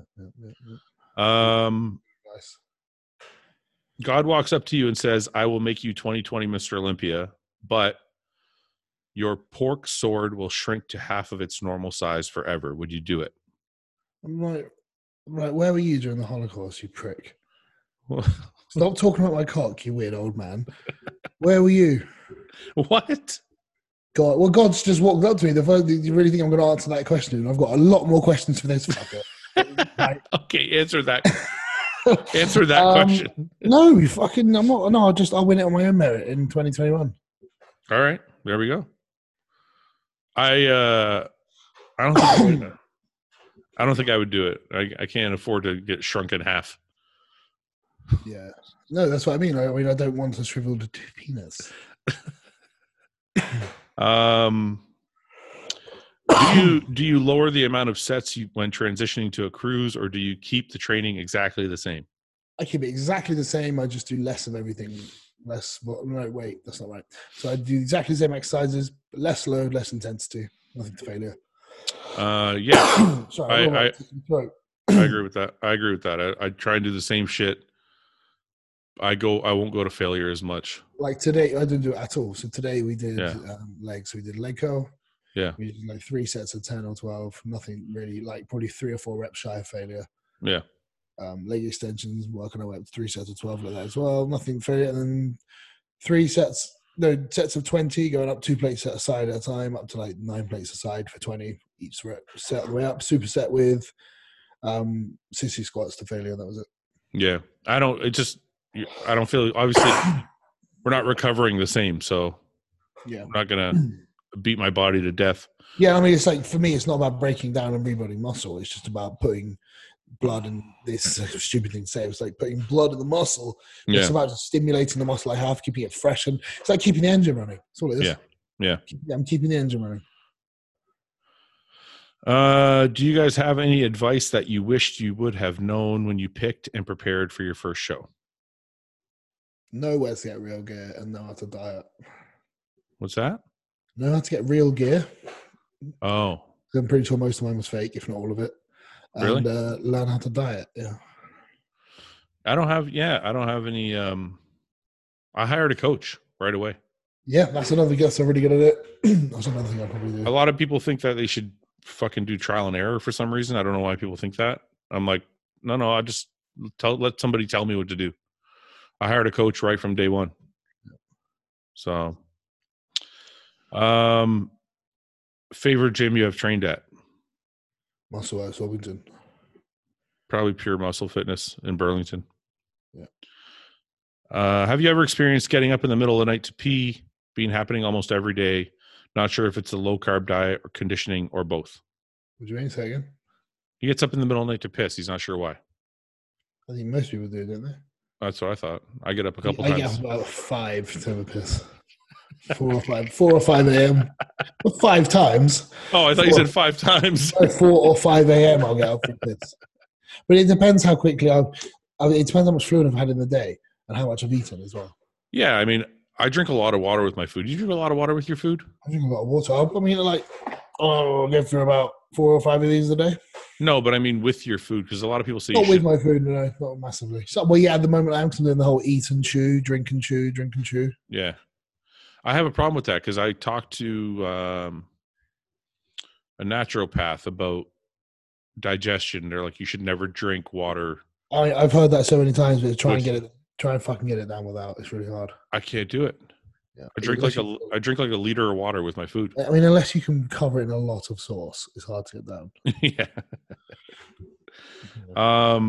Nice. God walks up to you and says, "I will make you 2020 Mr. Olympia, but your pork sword will shrink to half of its normal size forever. Would you do it?" I'm like, where were you during the Holocaust, you prick? Stop talking about my cock, you weird old man. Where were you? What? God, well, God's just walked up to me. You really think I'm going to answer that question? I've got a lot more questions for this fucker. Right. Okay, answer that. Answer that question. No, fucking, I'm not. No, I'll win it on my own merit in 2021. All right, there we go. I don't think I would do it. I can't afford to get shrunk in half. Yeah, no, that's what I mean. I don't want a shriveled penis. Do you lower the amount of sets when transitioning to a cruise, or do you keep the training exactly the same? I keep it exactly the same. I just do less of everything. No, wait, that's not right. So I do exactly the same exercises, but less load, less intensity, nothing to failure. Yeah. Sorry, I agree with that. I try and do the same shit. I won't go to failure as much. Like today, I didn't do it at all. So today we did legs. We did leg curl. Yeah. We did like 3 sets of 10 or 12. Nothing really, like probably 3 or 4 reps shy of failure. Yeah. Leg extensions, working our way up to 3 sets of 12 like that as well. Nothing failure. And then sets of 20, going up 2 plates at a side at a time, up to like 9 plates a side for 20. Each rep set the way up. Superset with sissy squats to failure. That was it. Yeah. I don't feel, obviously we're not recovering the same. So yeah, I'm not going to beat my body to death. Yeah. I mean, it's like, for me, it's not about breaking down and rebuilding muscle. It's just about putting blood in. This is a stupid thing to say. It's like putting blood in the muscle. Yeah. It's about just stimulating the muscle I have, keeping it fresh. And it's like keeping the engine running. That's all it is. Yeah. Yeah. I'm keeping the engine running. Do you guys have any advice that you wished you would have known when you picked and prepared for your first show? Know where to get real gear and know how to diet. What's that? Know how to get real gear. Oh. I'm pretty sure most of mine was fake, if not all of it. Really? And learn how to diet. Yeah. I don't have any. I hired a coach right away. Yeah, that's another guess. I'm really good at it. That's another thing I probably do. A lot of people think that they should fucking do trial and error for some reason. I don't know why people think that. I'm like, no. I just let somebody tell me what to do. I hired a coach right from day one. So, favorite gym you have trained at? Muscle House, Orpington. Probably Pure Muscle Fitness in Burlington. Yeah. Have you ever experienced getting up in the middle of the night to pee, being happening almost every day? Not sure if it's a low carb diet or conditioning or both. What do you mean? Say again? He gets up in the middle of the night to piss. He's not sure why. I think most people do, don't they? That's what I thought. I get up a couple times. I get up about 5 to have a piss. 4 or 5 a.m. 5 times. Oh, I thought you said 5 times. 4 or 5 a.m. I'll get up for a piss. But it depends how quickly it depends how much fluid I've had in the day and how much I've eaten as well. Yeah, I mean, I drink a lot of water with my food. Do you drink a lot of water with your food? I drink a lot of water. I'll go through about 4 or 5 of these a day. No, but I mean with your food, because a lot of people say not with my food, no, not massively. So, well, yeah, at the moment I'm doing the whole eat and chew, drink and chew, drink and chew. Yeah, I have a problem with that because I talked to a naturopath about digestion. They're like, you should never drink water. I've heard that so many times, but try and fucking get it down without. It's really hard. I can't do it. Yeah. I drink like a liter of water with my food. I mean, unless you can cover it in a lot of sauce, it's hard to get down. Yeah.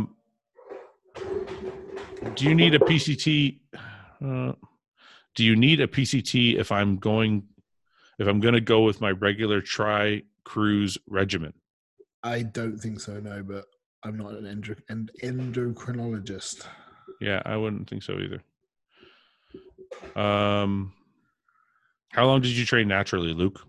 Do you need a PCT? Do you need a PCT if I'm going to go with my regular tri-cruise regimen? I don't think so, no, but I'm not an endocrinologist. Yeah, I wouldn't think so either. How long did you train naturally, Luke?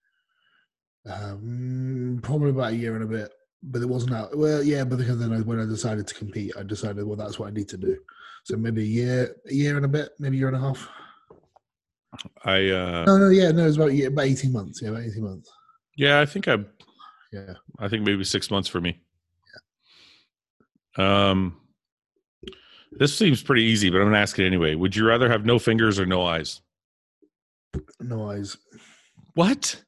Probably about a year and a bit, but it wasn't out. Well, yeah, but because then when I decided to compete, I decided, well, that's what I need to do. So maybe a year and a bit, maybe a year and a half. No, it was about 18 months. Yeah, about 18 months. Yeah, I think I think maybe 6 months for me. Yeah. This seems pretty easy, but I'm gonna ask it anyway. Would you rather have no fingers or no eyes? No eyes. What?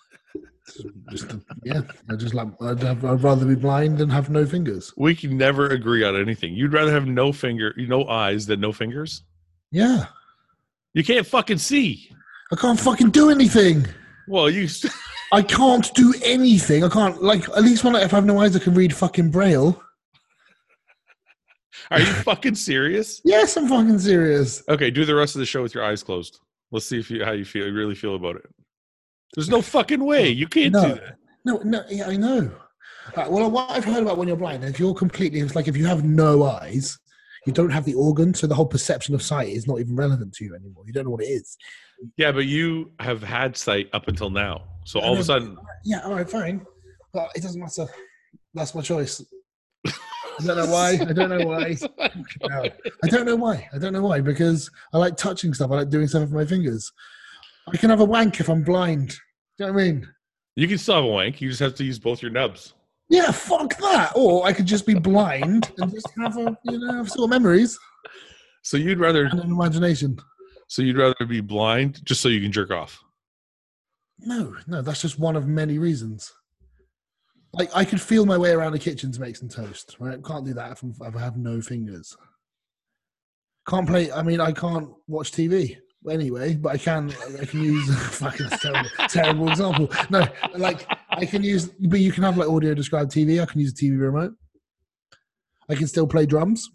I'd rather be blind than have no fingers. We can never agree on anything. You'd rather have no eyes than no fingers? Yeah. You can't fucking see. I can't fucking do anything. Well, I can't do anything. I can't, at least if I have no eyes, I can read fucking Braille. Are you fucking serious? Yes, I'm fucking serious. Okay, do the rest of the show with your eyes closed. Let's see how you really feel about it. There's no fucking way. You can't do that. No, yeah, I know. Well, what I've heard about when you're blind, if you're completely, it's like if you have no eyes, you don't have the organ, so the whole perception of sight is not even relevant to you anymore. You don't know what it is. Yeah, but you have had sight up until now. So all of a sudden... Yeah, all right, fine. But it doesn't matter. That's my choice. I don't know why. I don't know why. No. I don't know why. I don't know why, because I like touching stuff. I like doing stuff with my fingers. I can have a wank if I'm blind. Do you know what I mean? You can still have a wank. You just have to use both your nubs. Yeah, fuck that. Or I could just be blind and just have sort of memories. So you'd rather... And an imagination. So you'd rather be blind just so you can jerk off? No, that's just one of many reasons. Like, I could feel my way around the kitchen to make some toast, right? Can't do that if I have no fingers. Can't play... I can't watch TV. Anyway, but I can use fucking terrible example. No, I can use, but you can have audio described TV. I can use a TV remote. I can still play drums.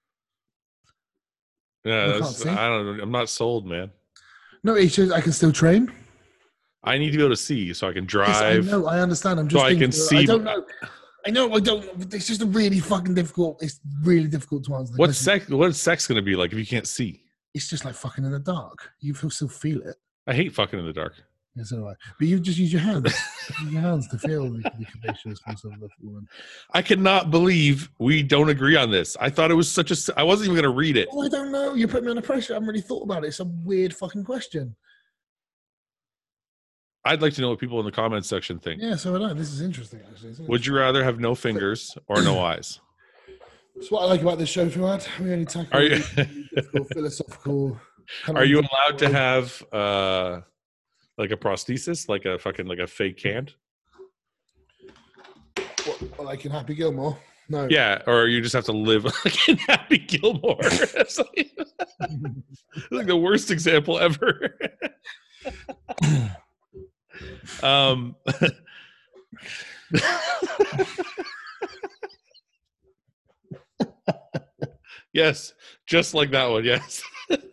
Yeah, I don't know. I'm not sold, man. No, it's just I can still train. I need to be able to see so I can drive. Yes, I know. I understand. I'm just so thinking, I can see. I don't know. I don't. It's just a really fucking difficult. It's really difficult to answer. What is sex going to be like if you can't see? It's just like fucking in the dark. You still feel it. I hate fucking in the dark. Yeah, so do I. But you just use your hands. Use your hands to feel the conditions of the woman. I cannot believe we don't agree on this. I thought it was I wasn't even going to read it. Oh, I don't know. You put me under pressure. I haven't really thought about it. It's a weird fucking question. I'd like to know what people in the comments section think. Yeah, so would I. This is interesting, actually. Would you rather have no fingers or no eyes? That's what I like about this show, Fuad. We only tackle philosophical. Are you allowed to have a prosthesis, like a fake hand? Well, like in Happy Gilmore? No. Yeah, or you just have to live like in Happy Gilmore. It's like the worst example ever. Yes, just like that one. Yes.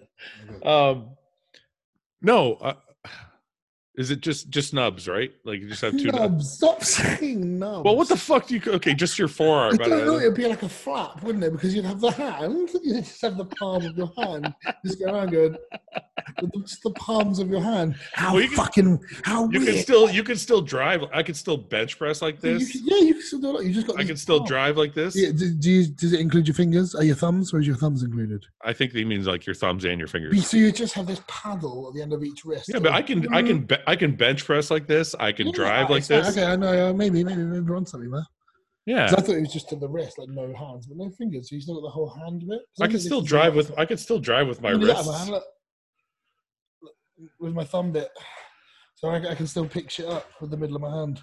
No. Is it just nubs, right? Like you just have two nubs. Stop saying nubs. Well, what the fuck do you? Okay, just your forearm. I don't know. It'd be like a flap, wouldn't it? Because you'd have the hand. You just have the palm of your hand. Just go around good. Just the palms of your hand. How weird. You can still drive. I can still bench press like this. You can still do it. You just got. I can still drive like this. Yeah. Does it include your fingers? Are your thumbs, or is your thumbs included? I think he means like your thumbs and your fingers. So you just have this paddle at the end of each wrist. Yeah, but I can bench press like this. I can drive like this. Okay, I know. Maybe we're on something there. Yeah. I thought it was just to the wrist, like no hands, but no fingers. So you still got the whole hand bit. I can still drive with my wrists. With my thumb bit, so I can still pick shit up with the middle of my hand.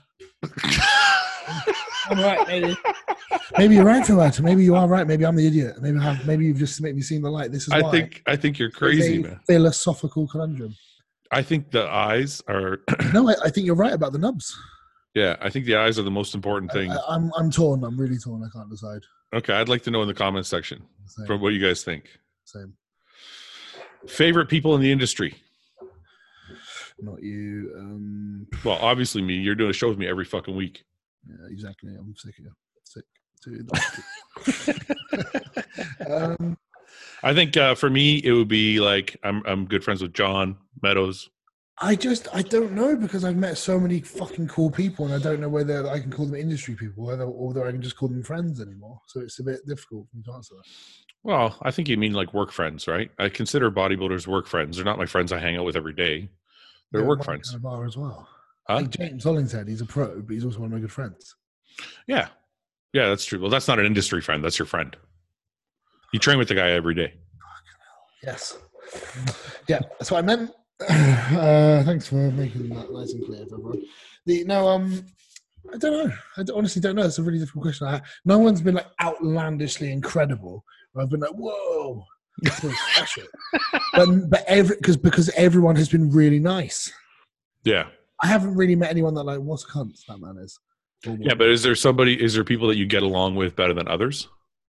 I'm right, maybe. Maybe you're right, Fuad. Maybe you are right. Maybe I'm the idiot. Maybe you've just made me see the light. This is why. I think you're crazy, man. Philosophical conundrum. I think the eyes are. No, I think you're right about the nubs. Yeah, I think the eyes are the most important thing. I'm torn. I'm really torn. I can't decide. Okay, I'd like to know in the comments section from what you guys think. Same. Favorite people in the industry? Not you. Well, obviously me. You're doing a show with me every fucking week. Yeah, exactly. I'm sick of you. I think for me it would be like I'm good friends with John Meadows. I don't know, because I've met so many fucking cool people, and I don't know whether I can call them industry people, or whether I can just call them friends anymore. So it's a bit difficult for me to answer that. Well, I think you mean like work friends, right? I consider bodybuilders work friends. They're not my friends I hang out with every day. They're work friends. Kind of bar as well. Huh? Like James Hollingshead, he's a pro, but he's also one of my good friends. Yeah. Yeah, that's true. Well, that's not an industry friend. That's your friend. You train with the guy every day. Yes. Yeah, that's what I meant. Thanks for making that nice and clear for everyone. I don't know. Honestly don't know. It's a really difficult question. No one's been like outlandishly incredible. I've been like, whoa, this is special. because everyone has been really nice. Yeah. I haven't really met anyone that like, what a cunt that man is. Yeah, but is there people that you get along with better than others?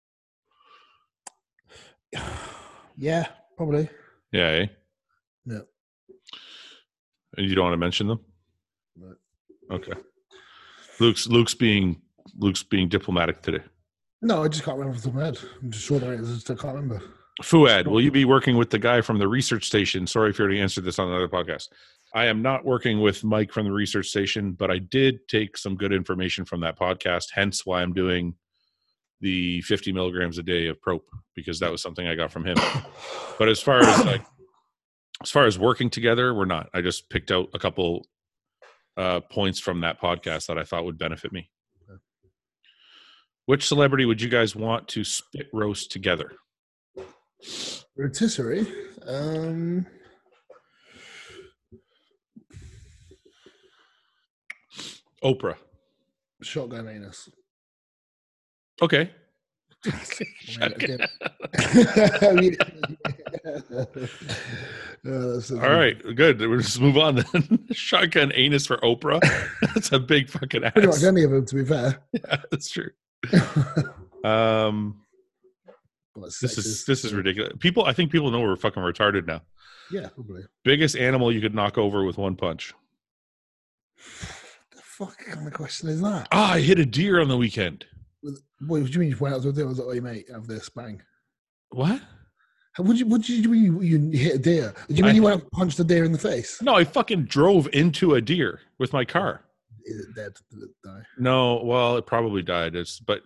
Yeah, probably. Yeah. Eh? Yeah. And you don't want to mention them? No. Okay. Luke's being diplomatic today. No, I just can't remember off the top of my head. I'm just sure there is. I just can't remember. Fuad, will you be working with the guy from the research station? Sorry if you already answered this on another podcast. I am not working with Mike from the research station, but I did take some good information from that podcast, hence why I'm doing the 50 milligrams a day of Prope, because that was something I got from him. But as far as working together, we're not. I just picked out a couple points from that podcast that I thought would benefit me. Okay. Which celebrity would you guys want to spit roast together? Rotisserie. Oprah. Shotgun anus. Okay. All right, good. We'll just move on then. Shotgun anus for Oprah. That's a big fucking ass. Pretty much any of them, to be fair. Yeah, that's true. This is ridiculous. I think people know we're fucking retarded now. Yeah, probably. Biggest animal you could knock over with one punch. The fuck kind of question is that? I hit a deer on the weekend. What do you mean you went out to a deer? Was like, oh, mate, have this, bang. What? What did you mean you hit a deer? Did you mean you went out and punched a deer in the face? No, I fucking drove into a deer with my car. Is it dead? Did it die? No, well, it probably died.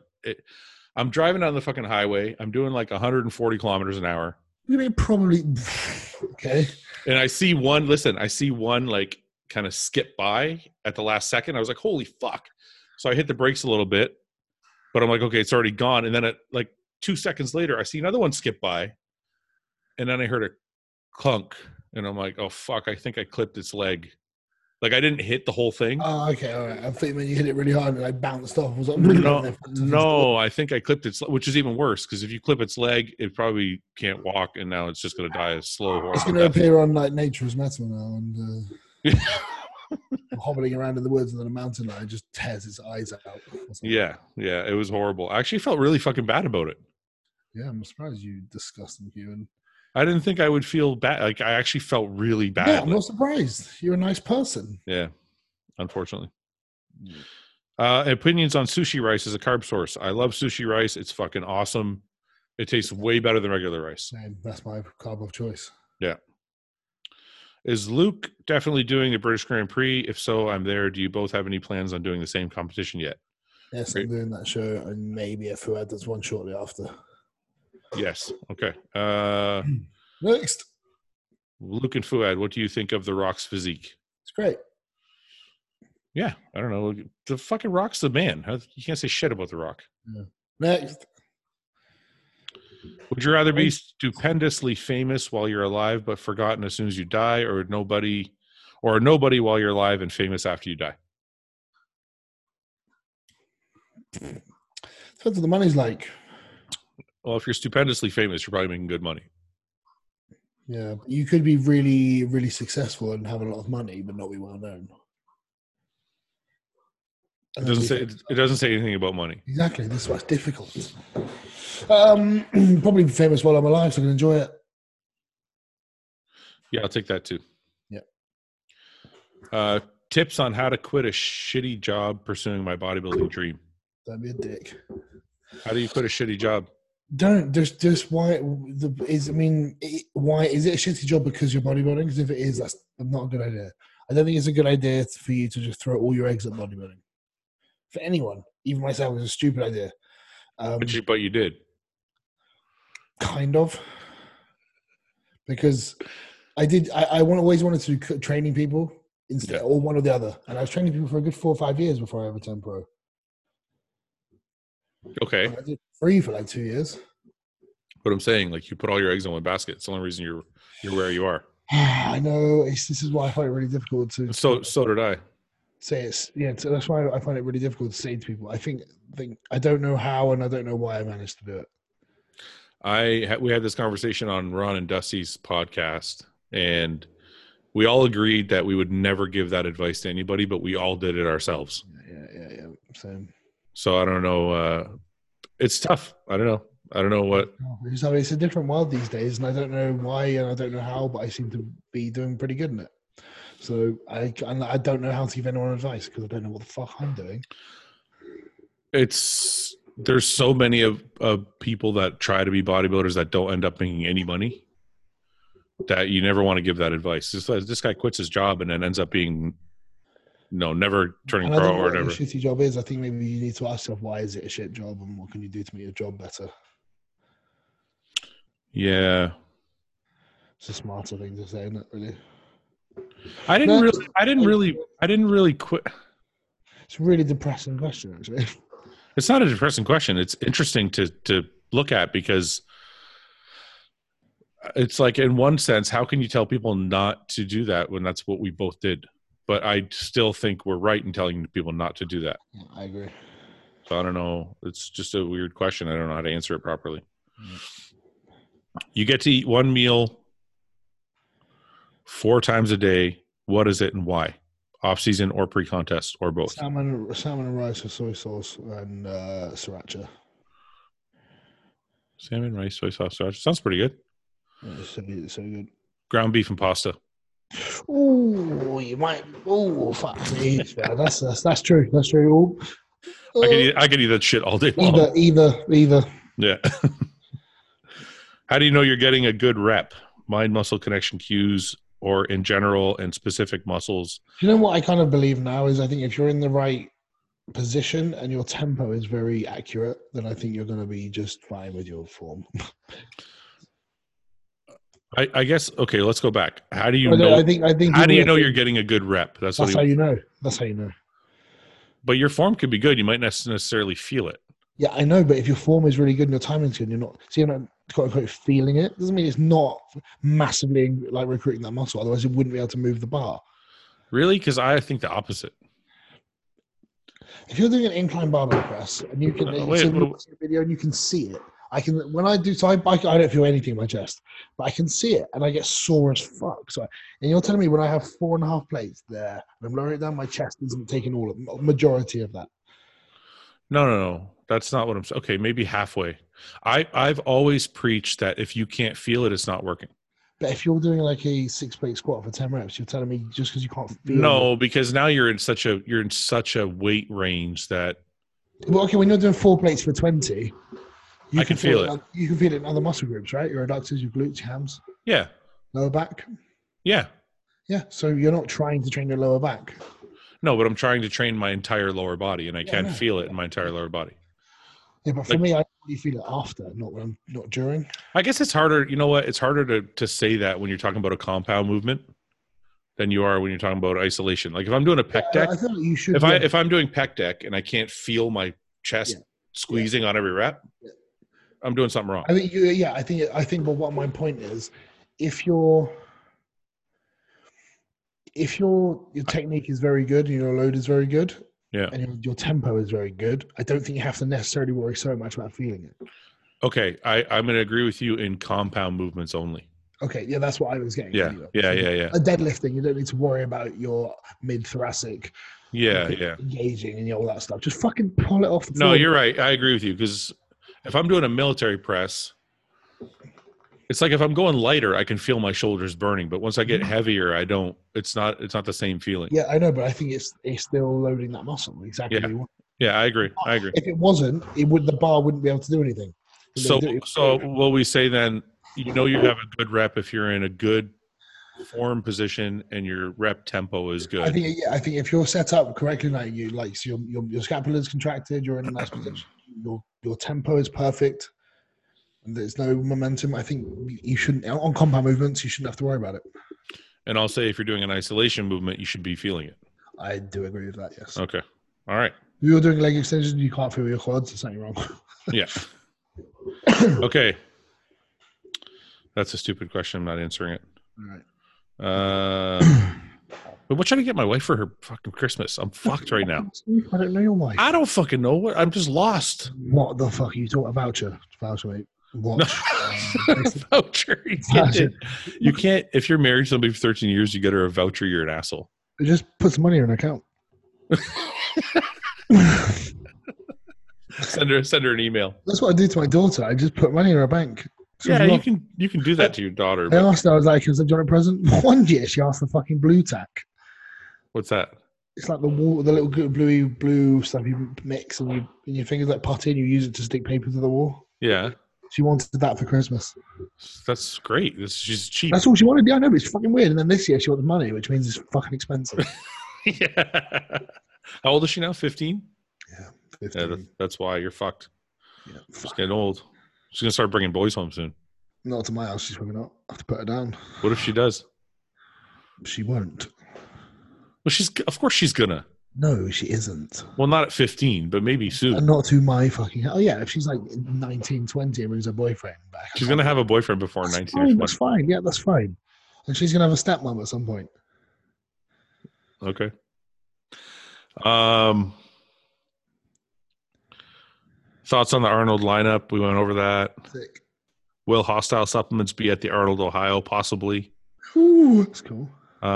I'm driving down the fucking highway. I'm doing like 140 kilometers an hour. You mean probably? Okay. And I see one like kind of skip by at the last second. I was like, holy fuck. So I hit the brakes a little bit, but I'm like, okay, it's already gone. And then at like 2 seconds later, I see another one skip by. And then I heard a clunk. And I'm like, oh fuck, I think I clipped its leg. Like I didn't hit the whole thing. Oh, okay, all right. I think when you hit it really hard and I bounced off. Was like, no, I think I clipped its, which is even worse because if you clip its leg, it probably can't walk, and now it's just going to die a slow, horrible It's going to appear on like Nature's Metal now, and hobbling around in the woods, and then a mountain lion just tears its eyes out. Yeah, it was horrible. I actually felt really fucking bad about it. Yeah, I'm surprised you disgusting human. I didn't think I would feel bad. Like I actually felt really bad. Yeah, I'm not surprised. You're a nice person. Yeah, unfortunately. Opinions on sushi rice as a carb source. I love sushi rice. It's fucking awesome. It tastes way better than regular rice. Same. That's my carb of choice. Yeah. Is Luke definitely doing the British Grand Prix? If so, I'm there. Do you both have any plans on doing the same competition yet? Yes, I'm doing that show, and maybe if Fuad does one shortly after. Yes. Okay. Next. Luke and Fuad, what do you think of The Rock's physique? It's great. Yeah, I don't know. The fucking Rock's the man. You can't say shit about The Rock. Yeah. Next. Would you rather be stupendously famous while you're alive but forgotten as soon as you die, or nobody while you're alive and famous after you die? Depends what the money's like. Well, if you're stupendously famous, you're probably making good money. Yeah, you could be really, really successful and have a lot of money, but not be well known. It doesn't say anything about money. Exactly. This is what's difficult. Probably be famous while I'm alive, so I can enjoy it. Yeah, I'll take that too. Yeah. Tips on how to quit a shitty job pursuing my bodybuilding dream. Don't be a dick. How do you quit a shitty job? Don't just why why is it a shitty job because you're bodybuilding? Because if it is, that's not a good idea. I don't think it's a good idea for you to just throw all your eggs at bodybuilding. For anyone, even myself, it's a stupid idea. But you did. Kind of. Because I always wanted to do training people instead, or one or the other. And I was training people for a good 4 or 5 years before I ever turned pro. Okay. And I did free for like 2 years. But I'm saying, like, you put all your eggs in one basket. It's the only reason you're where you are. I know. This is why I find it really difficult to. So did I. Say it's so that's why I find it really difficult to say to people. I think I don't know how and I don't know why I managed to do it. We had this conversation on Ron and Dusty's podcast, and we all agreed that we would never give that advice to anybody, but we all did it ourselves. Yeah. Same. So I don't know. It's tough. I don't know what. It's a different world these days, and I don't know why and I don't know how, but I seem to be doing pretty good in it. So I don't know how to give anyone advice because I don't know what the fuck I'm doing. There's so many of people that try to be bodybuilders that don't end up making any money that you never want to give that advice. This guy quits his job and then ends up being, never turning pro or whatever. What a shitty job is. I think maybe you need to ask yourself, why is it a shit job and what can you do to make your job better? Yeah. It's a smarter thing to say, isn't it, really? I didn't really quit. It's a really depressing question, actually. It's not a depressing question. It's interesting to look at because it's like, in one sense, how can you tell people not to do that when that's what we both did? But I still think we're right in telling people not to do that. Yeah, I agree. So I don't know. It's just a weird question. I don't know how to answer it properly. You get to eat one meal 4 times a day. What is it and why? Off season or pre-contest or both? Salmon and rice with soy sauce and sriracha. Salmon, rice, soy sauce, sriracha. Sounds pretty good. Yeah, it's so good. Ground beef and pasta. Oh, you might. Oh, fuck me. Yeah, that's true. That's true. I could eat that shit all day long. Either. Yeah. How do you know you're getting a good rep? Mind muscle connection cues, or in general and specific muscles? You know what I kind of believe now is I think if you're in the right position and your tempo is very accurate, then I think you're going to be just fine with your form. I guess, okay, let's go back. How do you know? I think how do you know you're getting a good rep? That's how you know. That's how you know. But your form could be good. You might not necessarily feel it. Yeah, I know. But if your form is really good and your timing's good, you're not quote unquote feeling it. Doesn't mean it's not massively like recruiting that muscle. Otherwise, you wouldn't be able to move the bar. Really? Because I think the opposite. If you're doing an incline barbell press and you can video and you can see it, I can when I do so I don't feel anything in my chest, but I can see it and I get sore as fuck. So and you're telling me when I have 4.5 plates there and I'm lowering it down, my chest isn't taking all of majority of that. No. That's not what I'm saying. Okay, maybe halfway. I've always preached that if you can't feel it, it's not working. But if you're doing like a 6-plate squat for 10 reps, you're telling me just because you can't feel No, because now you're in such a weight range that. Well, okay, when you're doing 4 plates for 20, I can feel it. You can feel it in other muscle groups, right? Your adductors, your glutes, your hams. Yeah. Lower back. Yeah. Yeah. So you're not trying to train your lower back. No, but I'm trying to train my entire lower body, and I can feel it in my entire lower body. Yeah, but for me, I only feel it after, not during. I guess it's harder. You know what? It's harder to say that when you're talking about a compound movement than you are when you're talking about isolation. Like if I'm doing a pec deck, I feel like you should. If I'm doing pec deck and I can't feel my chest squeezing on every rep, I'm doing something wrong. I think. But what my point is, if your technique is very good and your load is very good, and your tempo is very good, I don't think you have to necessarily worry so much about feeling it. Okay, I'm going to agree with you in compound movements only. Okay, yeah, that's what I was getting. Yeah. A deadlifting, you don't need to worry about your mid-thoracic. Engaging and all that stuff. Just fucking pull it off the floor. No, you're right. I agree with you because if I'm doing a military press, it's like if I'm going lighter, I can feel my shoulders burning. But once I get heavier, I don't. It's not the same feeling. Yeah, I know, but I think it's still loading that muscle exactly. Yeah, I agree. If it wasn't, the bar wouldn't be able to do anything. So will we say then, you have a good rep if you're in a good form position and your rep tempo is good? I think if you're set up correctly, so your scapula is contracted, you're in a nice position, your tempo is perfect, and there's no momentum. I think you shouldn't, on compound movements, you shouldn't have to worry about it. And I'll say if you're doing an isolation movement, you should be feeling it. I do agree with that, yes. Okay. All right. If you're doing leg extensions and you can't feel your quads, there's something wrong. Yeah. Okay. That's a stupid question. I'm not answering it. All right. But what should I get my wife for her fucking Christmas? I'm fucked right now. I don't know your wife. I don't fucking know what. I'm just lost. What the fuck are you talking about? Voucher, mate. Watch. Voucher. You can't. If you're married to somebody for 13 years, you get her a voucher. You're an asshole. Just put some money in her account. Send her an email. That's what I do to my daughter. I just put money in her bank. So yeah, you can do that to your daughter. I asked her, I was like, "Is that John a present?" One year she asked for fucking blue tack. What's that? It's like the little blue stuff you mix and your fingers like putty and you use it to stick paper to the wall. Yeah. She wanted that for Christmas. That's great. She's cheap. That's all she wanted. Yeah, I know, but it's fucking weird. And then this year she wants money, which means it's fucking expensive. Yeah. How old is she now? 15? Yeah, 15. Yeah, that's why you're fucked. Yeah, she's getting old. She's going to start bringing boys home soon. Not to my house. She's probably not. I have to put her down. What if she does? She won't. Well, of course she's going to. No, she isn't. Well, not at 15, but maybe soon. And not to my fucking... Oh, yeah, if she's like 19, 20 and brings her boyfriend back. She's going to have a boyfriend before that's 19 fine, or 20. That's fine. Yeah, that's fine. And she's going to have a stepmom at some point. Okay. Thoughts on the Arnold lineup? We went over that. Sick. Will hostile supplements be at the Arnold, Ohio? Possibly. Ooh, that's cool.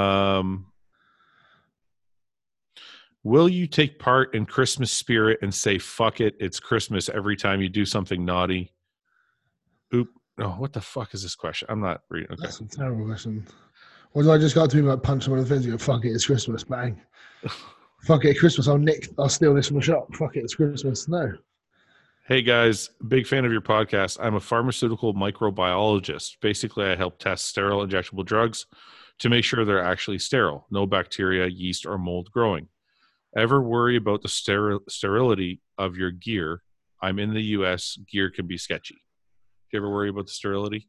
Will you take part in Christmas spirit and say, fuck it, it's Christmas every time you do something naughty? Oop. No, what the fuck is this question? I'm not reading. Okay. That's a terrible question. What do I just got to do? Like punch someone in the face and go, fuck it, it's Christmas, bang. Fuck it, Christmas, I'll steal this from the shop. Fuck it, it's Christmas. No. Hey guys, big fan of your podcast. I'm a pharmaceutical microbiologist. Basically, I help test sterile injectable drugs to make sure they're actually sterile. No bacteria, yeast, or mold growing. Ever worry about the sterility of your gear? I'm in the U.S. Gear can be sketchy. Do you ever worry about the sterility?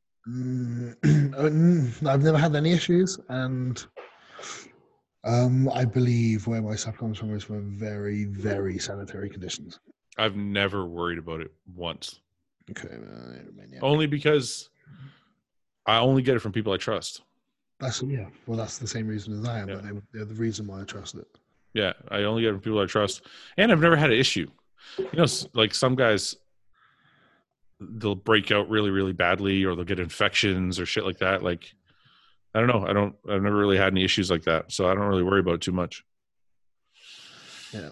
I've never had any issues, and I believe where my stuff comes from is from very, very sanitary conditions. I've never worried about it once. Okay. Yeah. Only because I only get it from people I trust. Well, that's the same reason as I am. Yeah. But they're the reason why I trust it. Yeah, I only get it from people I trust. And I've never had an issue. Like some guys, they'll break out really, really badly, or they'll get infections or shit like that. Like, I don't know. I've never really had any issues like that. So I don't really worry about it too much. Yeah.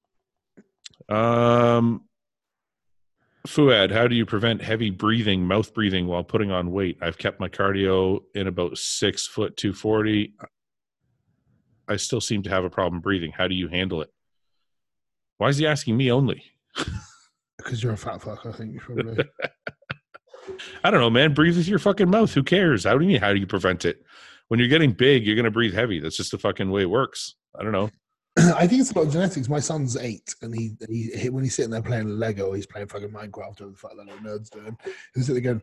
Fuad, how do you prevent heavy breathing, mouth breathing while putting on weight? I've kept my cardio in about 6 foot 240. I still seem to have a problem breathing. How do you handle it? Why is he asking me only? Because you're a fat fuck, I think. Probably. I don't know, man. Breathe with your fucking mouth. Who cares? How do you prevent it? When you're getting big, you're going to breathe heavy. That's just the fucking way it works. I don't know. I think it's about genetics. My son's 8, and he when he's sitting there playing Lego, he's playing fucking Minecraft, or the fuck that little nerd's doing. He's sitting there going,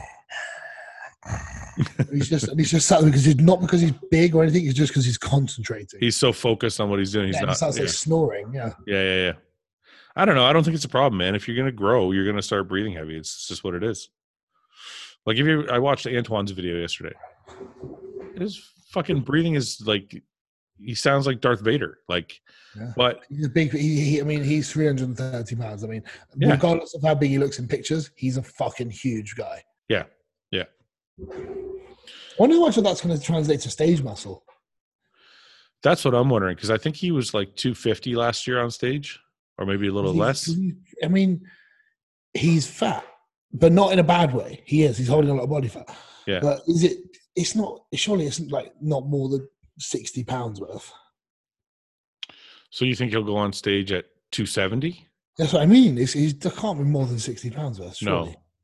he's just sat there because he's big or anything. It's just because he's concentrating. He's so focused on what he's doing. He's not. He starts like snoring. Yeah. Yeah. I don't know. I don't think it's a problem, man. If you're gonna grow, you're gonna start breathing heavy. It's just what it is. Like I watched Antoine's video yesterday. His fucking breathing is like. He sounds like Darth Vader, but he's a big. He's 330 pounds. Regardless of how big he looks in pictures, he's a fucking huge guy. Yeah. I wonder how much of that's going to translate to stage muscle. That's what I'm wondering, because I think he was like 250 last year on stage, or maybe a little less. He's fat, but not in a bad way. He is. He's holding a lot of body fat. Yeah. But is it? It's not. Surely it's like not more than 60 pounds worth. So you think he'll go on stage at 270? That's what I mean. There can't be more than 60 pounds worth. Surely.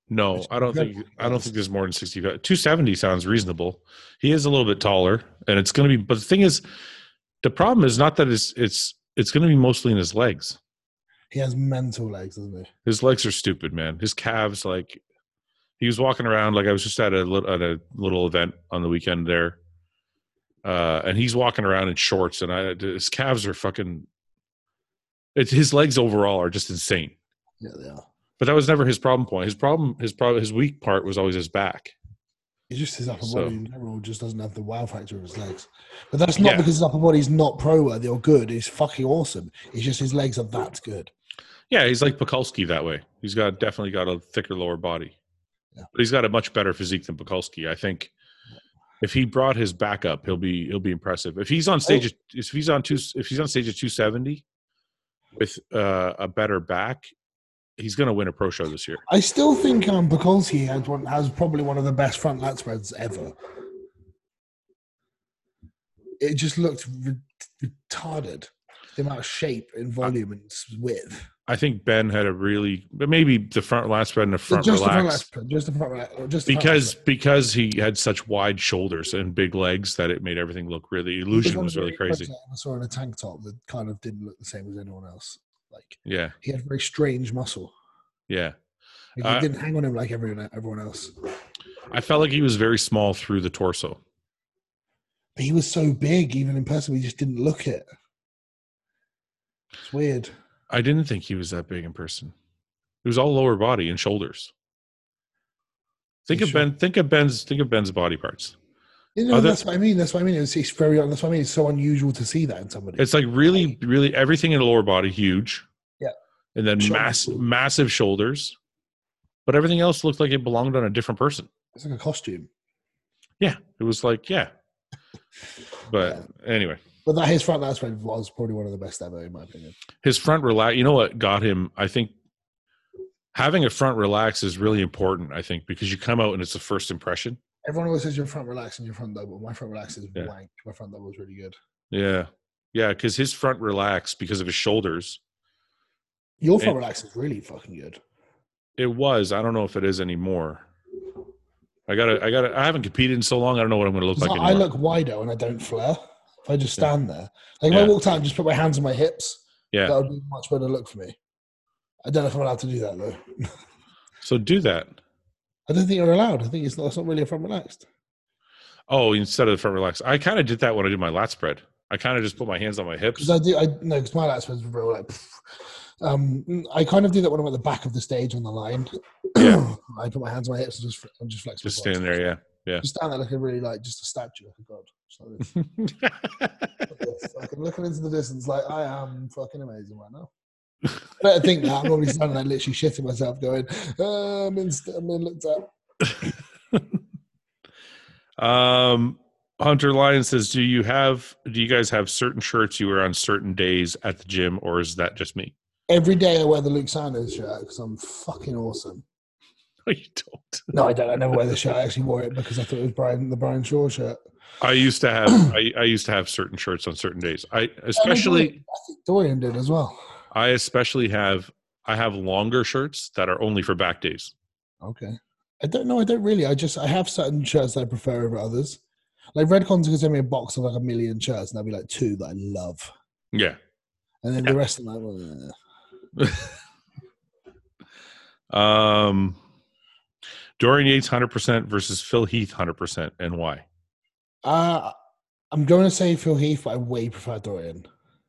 No, I don't think there's more than 65. 270 sounds reasonable. He is a little bit taller, and it's going to be. But the thing is, the problem is not that it's going to be mostly in his legs. He has mental legs, doesn't he? His legs are stupid, man. His calves, like he was walking around. Like I was just at a little event on the weekend there, and he's walking around in shorts, and his calves are fucking. His legs overall are just insane. Yeah, they are. But that was never his problem point. His weak part was always his back. It's just his upper body in general just doesn't have the wow factor of his legs. But that's not because his upper body's not pro-worthy or good. He's fucking awesome. It's just his legs are that good. Yeah, he's like Pekulski that way. He's definitely got a thicker lower body. Yeah. But he's got a much better physique than Pekulski. I think if he brought his back up, he'll be impressive. If he's on stage if he's on stage at 270 with a better back, he's going to win a pro show this year. I still think Pekulski has probably one of the best front lat spreads ever. It just looked retarded. The amount of shape and volume and width. I think Ben had maybe the front lat spread and the front relax. Just the front relax. Because he had such wide shoulders and big legs that it made everything look really, illusion was really crazy. I saw in a tank top that kind of didn't look the same as anyone else. Like, yeah, he had very strange muscle. Yeah, like he didn't hang on him like everyone else. I felt like he was very small through the torso. But he was so big, even in person, we just didn't look it. It's weird. I didn't think he was that big in person. It was all lower body and shoulders. Think of Ben's body parts. You know, that's what I mean. That's what I mean. It's very. That's what I mean. It's so unusual to see that in somebody. It's like really, really everything in the lower body huge. Yeah. And then massive shoulders, but everything else looked like it belonged on a different person. It's like a costume. Yeah, it was like But anyway. But his front lat spread was probably one of the best ever, in my opinion. His front relax. You know what got him? I think having a front relax is really important. I think because you come out and it's the first impression. Everyone always says your front relax and your front double. My front relax is wank. My front double is really good. Yeah. Yeah, because his front relax because of his shoulders. Your front relax is really fucking good. It was. I don't know if it is anymore. I haven't competed in so long. I don't know what I'm going to look like anymore. I look wider and I don't flare. If I just stand there. Like if I walked out and just put my hands on my hips, that would be a much better look for me. I don't know if I'm allowed to do that though. So do that. I don't think you're allowed. I think it's not really a front relaxed. Oh, instead of the front relaxed. I kind of did that when I did my lat spread. I kind of just put my hands on my hips. Because my lat spread is real like. I kind of do that when I'm at the back of the stage on the line. Yeah. I put my hands on my hips and just flex. Just stand there, yeah. Just stand there looking really like just a statue, like a god. Fucking looking into the distance, like I am fucking amazing right now. I don't think that. I'm probably standing there literally shitting myself, going, I'm in looked at. Hunter Lyon says, do you guys have certain shirts you wear on certain days at the gym, or is that just me? Every day I wear the Luke Sanders shirt because I'm fucking awesome. No, you don't. No, I don't. I never wear the shirt. I actually wore it because I thought it was the Brian Shaw shirt. I used to have certain shirts on certain days. I think Dorian did as well. I have longer shirts that are only for back days. Okay. I don't know. I don't really. I have certain shirts that I prefer over others. Like Redcon's going to send me a box of like 1 million shirts, and there'll be like 2 that I love. Yeah. And then the rest of them, Dorian Yates 100% versus Phil Heath 100%, and why? I'm going to say Phil Heath, but I way prefer Dorian.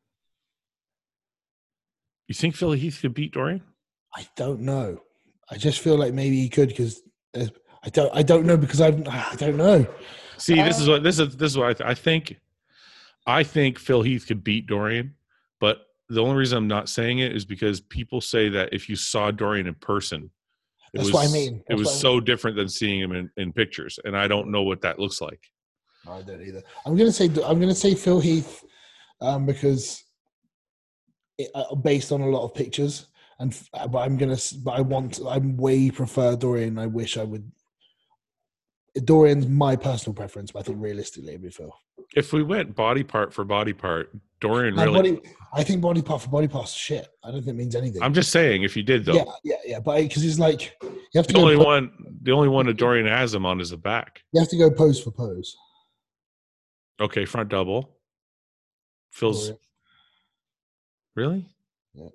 You think Phil Heath could beat Dorian? I don't know. I just feel like maybe he could because I don't know because I don't know. See, this is what I think. I think Phil Heath could beat Dorian, but the only reason I'm not saying it is because people say that if you saw Dorian in person, that's what I mean. It was so different than seeing him in pictures, and I don't know what that looks like. No, I don't either. I'm going to say Phil Heath because based on a lot of pictures, I way prefer Dorian. I wish I would. Dorian's my personal preference, but I think realistically it'd be Phil. If we went body part for body part, Dorian really. I think body part for body part's shit. I don't think it means anything. I'm just saying, if you did though. Yeah. But because it's like You have to The go. the only one that Dorian has him on is the back. You have to go pose for pose. Okay, front double. Phil's Dorian. really? Yeah.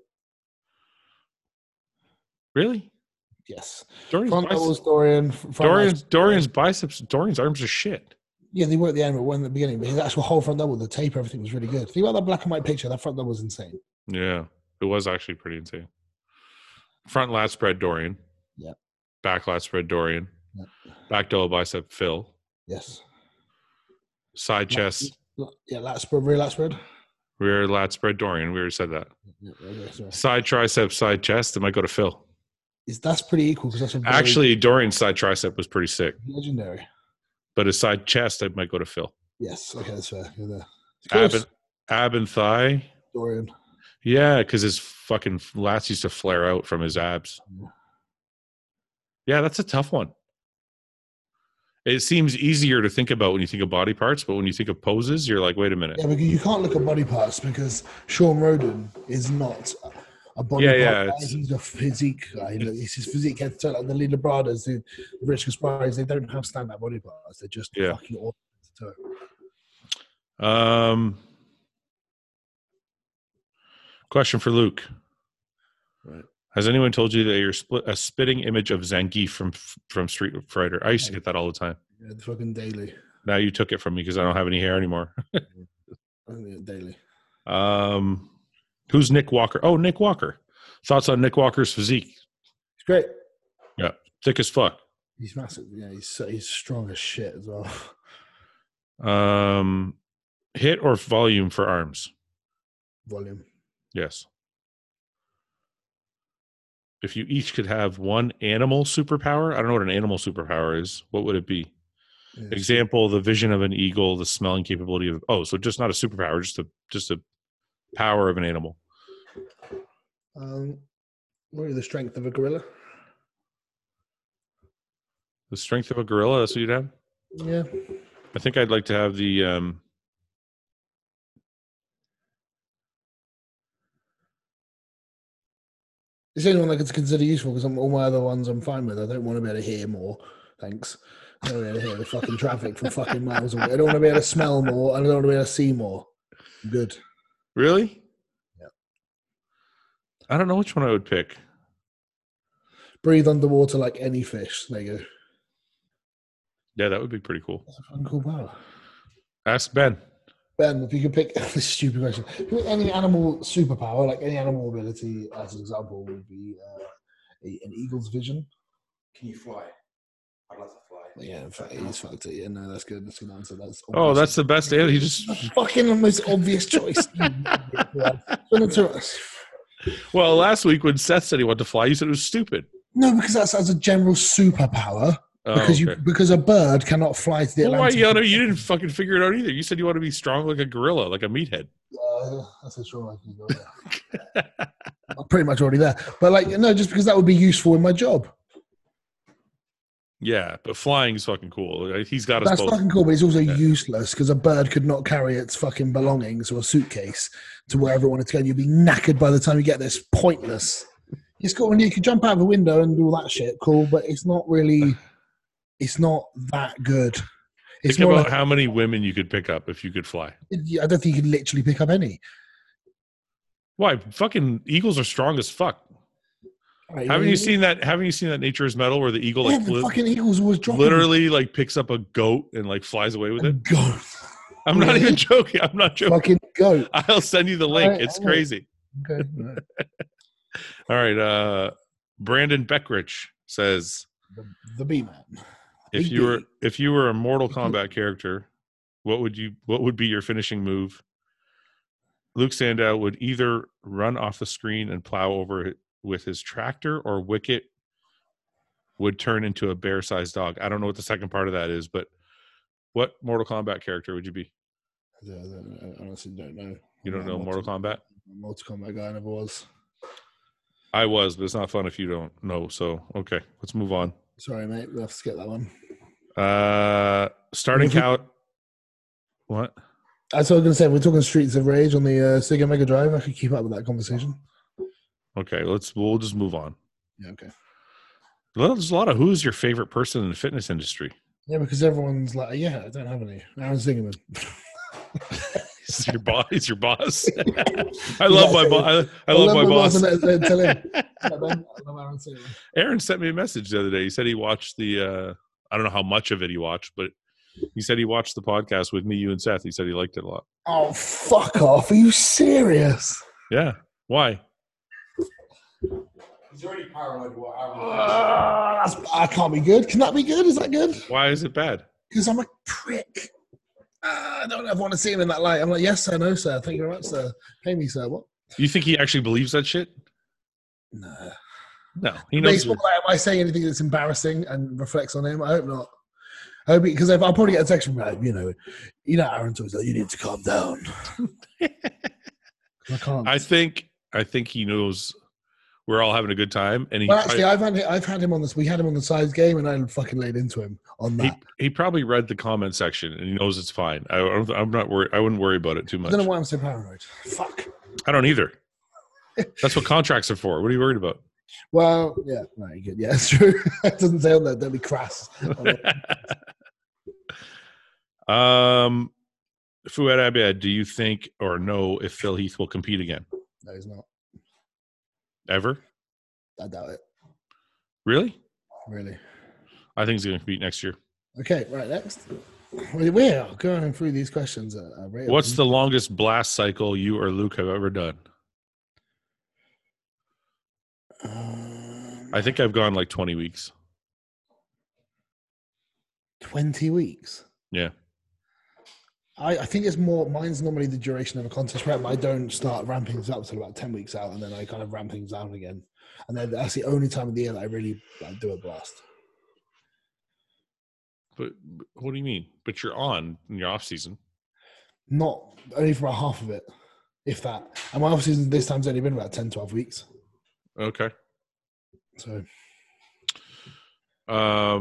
Really? Yes. Dorian's Front biceps, doubles, Dorian. Dorian's biceps, Dorian's arms are shit. Yeah, they were at the end, but one at the beginning. But his actual whole front double, the tape, everything was really good. Think about that black and white picture. That front double was insane. Yeah, it was actually pretty insane. Front lat spread Dorian. Yeah. Back lat spread Dorian. Yeah. Back double bicep Phil. Yes. Side chest. Yeah, lat spread, rear lat spread. Rear lat spread Dorian. We already said that. Yeah, okay, side tricep, side chest. It might go to Phil. That's pretty equal because that's actually Dorian's side tricep was pretty sick. Legendary. But his side chest, it might go to Phil. Yes. Okay, that's fair. Ab and thigh. Dorian. Yeah, because his fucking lats used to flare out from his abs. Yeah, that's a tough one. It seems easier to think about when you think of body parts, but when you think of poses, you're like, wait a minute. Yeah, because you can't look at body parts because Sean Roden is not a body part guy. He's a physique guy. It's his physique head to toe. Like the Lee Labradas, the Rich Gasparis, they don't have stand-up body parts. They're just fucking all to toe. Question for Luke. Right. Has anyone told you that you're a spitting image of Zangief from Street Fighter? I used to get that all the time. Yeah, fucking daily. Now you took it from me because I don't have any hair anymore. Daily. Who's Nick Walker? Oh, Nick Walker. Thoughts on Nick Walker's physique? He's great. Yeah, thick as fuck. He's massive. Yeah, he's strong as shit as well. Hit or volume for arms? Volume. Yes. If you each could have one animal superpower, I don't know what an animal superpower is. What would it be? Yeah, example: the vision of an eagle, the smelling capability of. Oh, so just not a superpower, just a power of an animal. What is the strength of a gorilla? The strength of a gorilla. That's what you'd have. Yeah. I think I'd like to have the. It's the only one I could consider useful because all my other ones I'm fine with. I don't want to be able to hear more. Thanks. I don't want to be able to hear the fucking traffic from fucking miles away. I don't want to be able to smell more. And I don't want to be able to see more. I'm good. Really? Yeah. I don't know which one I would pick. Breathe underwater like any fish. There you go. Yeah, that would be pretty cool. That's a fucking cool power. Ask Ben. Ben, if you could pick this stupid question, any animal superpower, like any animal ability, as an example, would be an eagle's vision. Can you fly? I'd like to fly. Yeah, in fact, he's fucked it. Yeah, no, that's good. That's a good answer. That's that's the best answer. He just fucking the most obvious choice. Well, last week when Seth said he wanted to fly, you said it was stupid. No, because that's as a general superpower. Because a bird cannot fly to the Atlantic. Why, you didn't fucking figure it out either. You said you want to be strong like a gorilla, like a meathead. That's a strong idea. I'm pretty much already there. But just because that would be useful in my job. Yeah, but flying is fucking cool. He's got us both. That's fucking cool, but it's also useless because a bird could not carry its fucking belongings or a suitcase to wherever it wanted to go. You'd be knackered by the time you get there. It's pointless. It's cool when you could jump out of a window and do all that shit. Cool, but it's not really... It's not that good. Think about how many women you could pick up if you could fly. I don't think you could literally pick up any. Why? Fucking eagles are strong as fuck. Right, haven't you seen that? Haven't you seen that Nature is Metal where the eagle the fucking eagles always dropping. Literally picks up a goat and flies away with it? Goat. I'm not even joking. I'm not joking. Fucking goat. I'll send you the link. It's crazy. Okay. All right. Brandon Beckrich says the B-Man. If you were a Mortal Kombat character, what would be your finishing move? Luke Sandow would either run off the screen and plow over it with his tractor, or Wicket would turn into a bear-sized dog. I don't know what the second part of that is, but what Mortal Kombat character would you be? I honestly don't know. You don't know Mortal Kombat? Mortal Kombat guy, I never was. I was, but it's not fun if you don't know. So, okay, let's move on. Sorry, mate. We'll have to skip that one. Starting out. What? That's what I was going to say. We're talking Streets of Rage on the Sega Mega Drive. I could keep up with that conversation. Okay, we'll just move on. Yeah, okay. Well, there's a lot of who's your favorite person in the fitness industry. Yeah, because everyone's like, yeah, I don't have any. Aaron Zingerman. He's your boss. He's your boss. I love my boss. I love my boss. Tell him. I love Aaron Zingerman. Aaron sent me a message the other day. He said he watched the. I don't know how much of it he watched, but he said he watched the podcast with me, you, and Seth. He said he liked it a lot. Oh, fuck off! Are you serious? Yeah. Why? He's already paranoid. I can't be good. Can that be good? Is that good? Why is it bad? Because I'm a prick. I don't ever want to see him in that light. I'm like, yes, sir, no, sir. Thank you very much, sir. Pay me, sir. What? You think he actually believes that shit? No. He knows. Like, am I saying anything that's embarrassing and reflects on him? I hope not. I hope because I'll probably get a text from him, Aaron talks like, you need to calm down. I can't. I think he knows we're all having a good time, and actually, I've had him on this. We had him on the sides game, and I fucking laid into him on that. He probably read the comment section, and he knows it's fine. I'm not worried. I wouldn't worry about it too much. I don't know why I'm so paranoid. Fuck. I don't either. That's what contracts are for. What are you worried about? Well, yeah, right, good. Yeah, it's true. It doesn't say on there. Don't be crass. Fouad Abiad, do you think or know if Phil Heath will compete again? No, he's not. Ever? I doubt it. Really? Really? I think he's going to compete next year. Okay, right, next. We're going through these questions. What's the longest blast cycle you or Luke have ever done? I think I've gone like 20 weeks. 20 weeks? Yeah. I think it's more, mine's normally the duration of a contest prep. I don't start ramping things up until about 10 weeks out, and then I kind of ramp things down again. And then that's the only time of the year that I really do a blast. But what do you mean? But you're on in your off season. Not only for about half of it, if that. And my off season this time's only been about 10, 12 weeks. Okay. So, I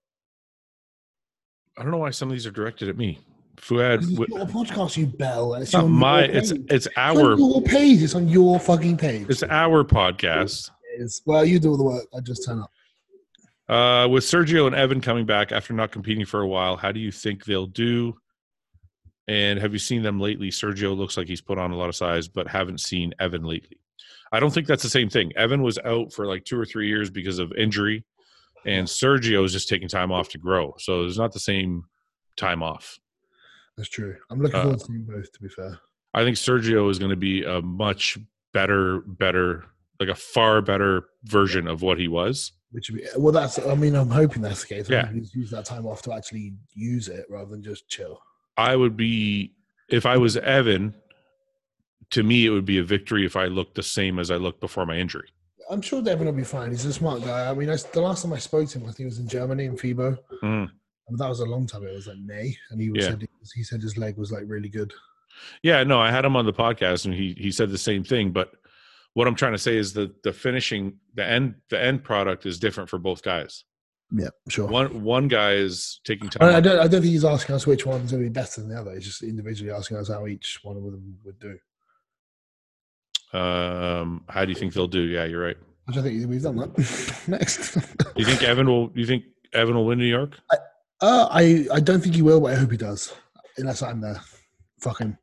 don't know why some of these are directed at me. Fouad, it's not a podcast, you bell. And it's not my. It's our. It's on your page. It's on your fucking page. It's our podcast. It is. Well, you do all the work. I just turn up. With Sergio and Evan coming back after not competing for a while, how do you think they'll do? And have you seen them lately? Sergio looks like he's put on a lot of size, but haven't seen Evan lately. I don't think that's the same thing. Evan was out for like 2 or 3 years because of injury, and Sergio is just taking time off to grow. So it's not the same time off. That's true. I'm looking forward to seeing both, to be fair. I think Sergio is going to be a much better, like a far better version of what he was. Which would be, well, I'm hoping that's the case. Yeah. He's used that time off to actually use it rather than just chill. If I was Evan, to me, it would be a victory if I looked the same as I looked before my injury. I'm sure Evan will be fine. He's a smart guy. I mean, the last time I spoke to him, I think it was in Germany, in FIBO. Mm. That was a long time ago. It was like May, and he said his leg was like really good. Yeah, no, I had him on the podcast, and he said the same thing. But what I'm trying to say is that the finishing, the end product is different for both guys. Yeah, sure. One guy is taking time. I don't think he's asking us which one's going to be better than the other. He's just individually asking us how each one of them would do. How do you think they'll do? Yeah, you're right. I don't think we've done that. Next. You think Evan will win New York? I don't think he will, but I hope he does. Unless I'm there. Fuck him.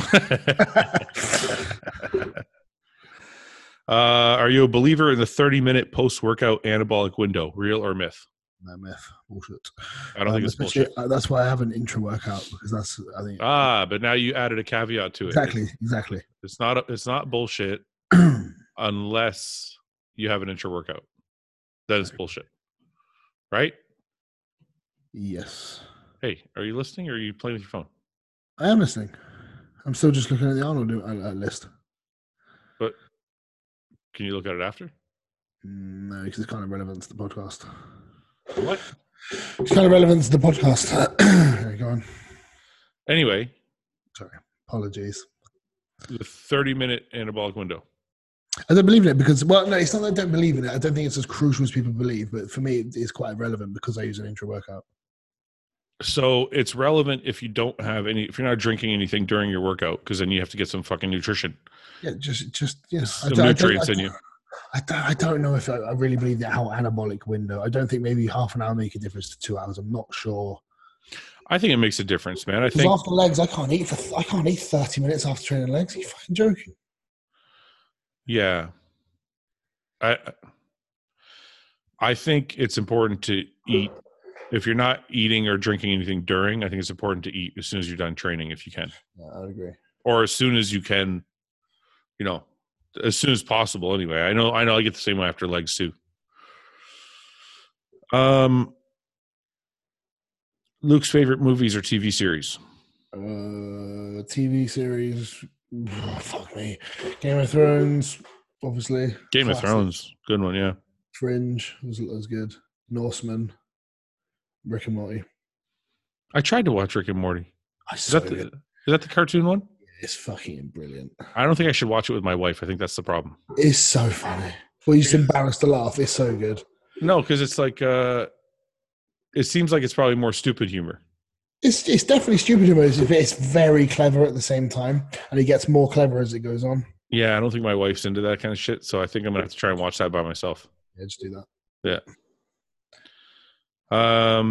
Are you a believer in the 30-minute post-workout anabolic window? Real or myth? No, myth. Bullshit. I don't think it's bullshit. That's why I have an intra workout, because that's, I think. But now you added a caveat to it. Exactly. It's not bullshit unless you have an intra workout. That is bullshit. Right? Yes. Hey, are you listening or are you playing with your phone? I am listening. I'm still just looking at the Arnold list. But can you look at it after? No, because it's kind of relevant to the podcast. What? It's kind of relevant to the podcast. Go on. Anyway. Sorry. Apologies. The 30-minute anabolic window. I don't believe in it because, well, no, it's not that I don't believe in it. I don't think it's as crucial as people believe, but for me, it's quite relevant because I use an intra workout. So it's relevant if you don't have if you're not drinking anything during your workout, because then you have to get some fucking nutrition. Yeah, just some nutrients in you. I don't know if I really believe that how anabolic window. I don't think maybe half an hour make a difference to 2 hours. I'm not sure. I think it makes a difference, man. I Because think after legs, I can't eat 30 minutes after training legs. Are you fucking joking? yeah. I think it's important to eat. If you're not eating or drinking anything during, I think it's important to eat as soon as you're done training, if you can. Yeah, I agree. Or as soon as you can, as soon as possible. Anyway, I know. I get the same way after legs too. Luke's favorite movies or TV series? TV series. Fuck me. Game of Thrones, obviously. Game of Thrones, good one, yeah. Fringe was good. Norseman. Rick and Morty. I tried to watch Rick and Morty. Is that the cartoon one? It's fucking brilliant. I don't think I should watch it with my wife. I think that's the problem. It's so funny. Well, you're just embarrassed to laugh. It's so good. No, because it's like it seems like it's probably more stupid humor. It's definitely stupid humor. It's very clever at the same time, and it gets more clever as it goes on. Yeah, I don't think my wife's into that kind of shit, so I think I'm gonna have to try and watch that by myself. Yeah, just do that. Yeah.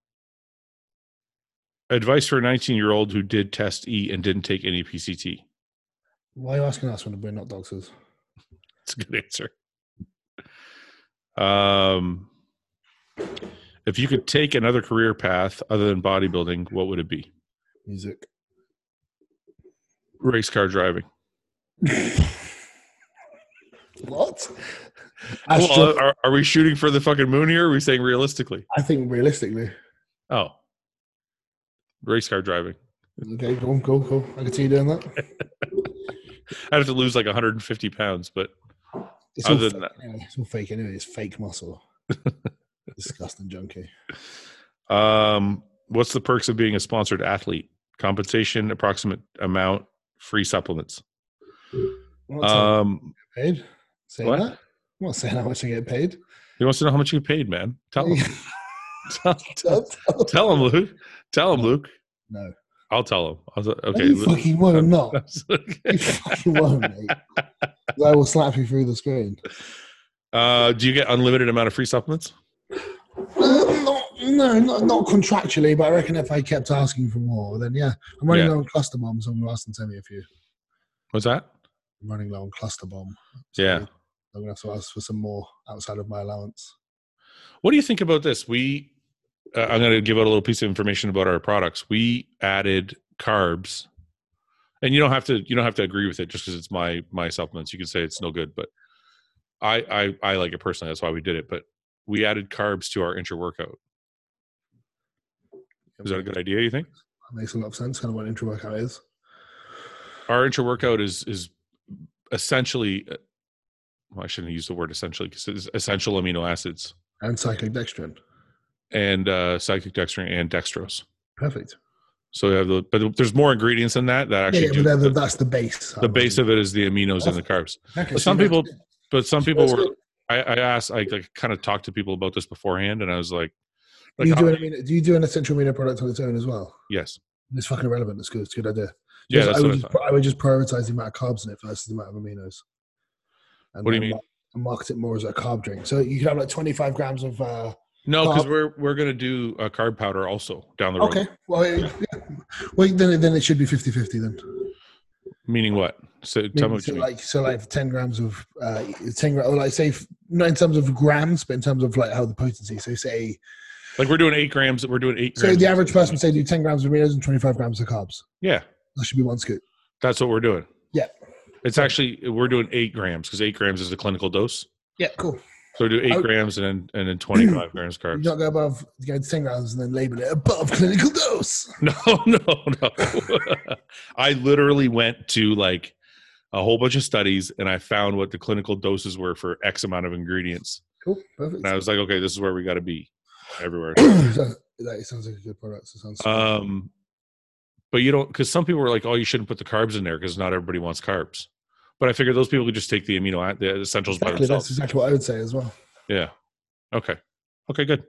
Advice for a 19-year-old who did test E and didn't take any PCT. Why are you asking us when we're not doctors? That's a good answer. If you could take another career path other than bodybuilding, what would it be? Music. Race car driving. What? Well, are we shooting for the fucking moon here? Or are we saying realistically? I think realistically. Oh. Race car driving. Okay, cool. I can see you doing that. I'd have to lose like 150 pounds, but it's other than that. Anyway. It's all fake anyway. It's fake muscle. Disgusting junkie. What's the perks of being a sponsored athlete? Compensation, approximate amount, free supplements. Paid? Saying what? That? I'm not saying how much I get paid. He wants to know how much you get paid, man. Tell him. Tell him, Luke. Tell him, Luke. No. I'll tell him. Okay. You fucking won't not. You fucking won't, mate. I will slap you through the screen. Do you get unlimited amount of free supplements? Not contractually, but I reckon if I kept asking for more, then yeah. I'm running low on cluster bombs, so I'm going to ask them to send me a few. What's that? I'm running low on cluster bomb. So yeah. I'm going to have to ask for some more outside of my allowance. What do you think about this? I'm going to give out a little piece of information about our products. We added carbs, and you don't have to agree with it just because it's my supplements. You can say it's no good, but I like it personally. That's why we did it. But we added carbs to our intra-workout. Is that a good idea, you think? That makes a lot of sense. Kind of what intra-workout is. Our intra-workout is essentially, well, I shouldn't use the word essentially because it's essential amino acids. And cyclic dextrin. And cyclic dextrin and dextrose. Perfect. So we have but there's more ingredients than that actually. But that's the base. The base of it is the aminos and the carbs. Okay, but some people were. I asked. I kind of talked to people about this beforehand, and I was like, do you do an essential amino product on its own as well? Yes. It's fucking irrelevant. It's good. It's a good idea. Yeah, I would just prioritize the amount of carbs in it versus the amount of aminos. And what do you mean? And market it more as a carb drink. So you could have like 25 grams of. No, because we're going to do a carb powder also down the road. Okay. Well, then it should be 50-50 then. Meaning what? So tell me what you mean. Like 10 grams of 10 grams, or like say not in terms of grams, but in terms of like how the potency. So say like we're doing 8 grams. We're doing 8 grams. So the average person say do 10 grams of aminos and 25 grams of carbs. Yeah. That should be one scoop. That's what we're doing. Yeah. It's actually we're doing 8 grams because 8 grams is the clinical dose. Yeah, cool. So we do 8 grams and then 25 grams carbs. You not go to 10 grams and then label it above clinical dose. No. I literally went to like a whole bunch of studies and I found what the clinical doses were for X amount of ingredients. Cool, perfect. And I was like, okay, this is where we got to be everywhere. That sounds like a good product. It sounds but you don't, because some people were like, oh, you shouldn't put the carbs in there because not everybody wants carbs. But I figured those people could just take the the essentials by themselves. That's exactly what I would say as well. Yeah. Okay, good.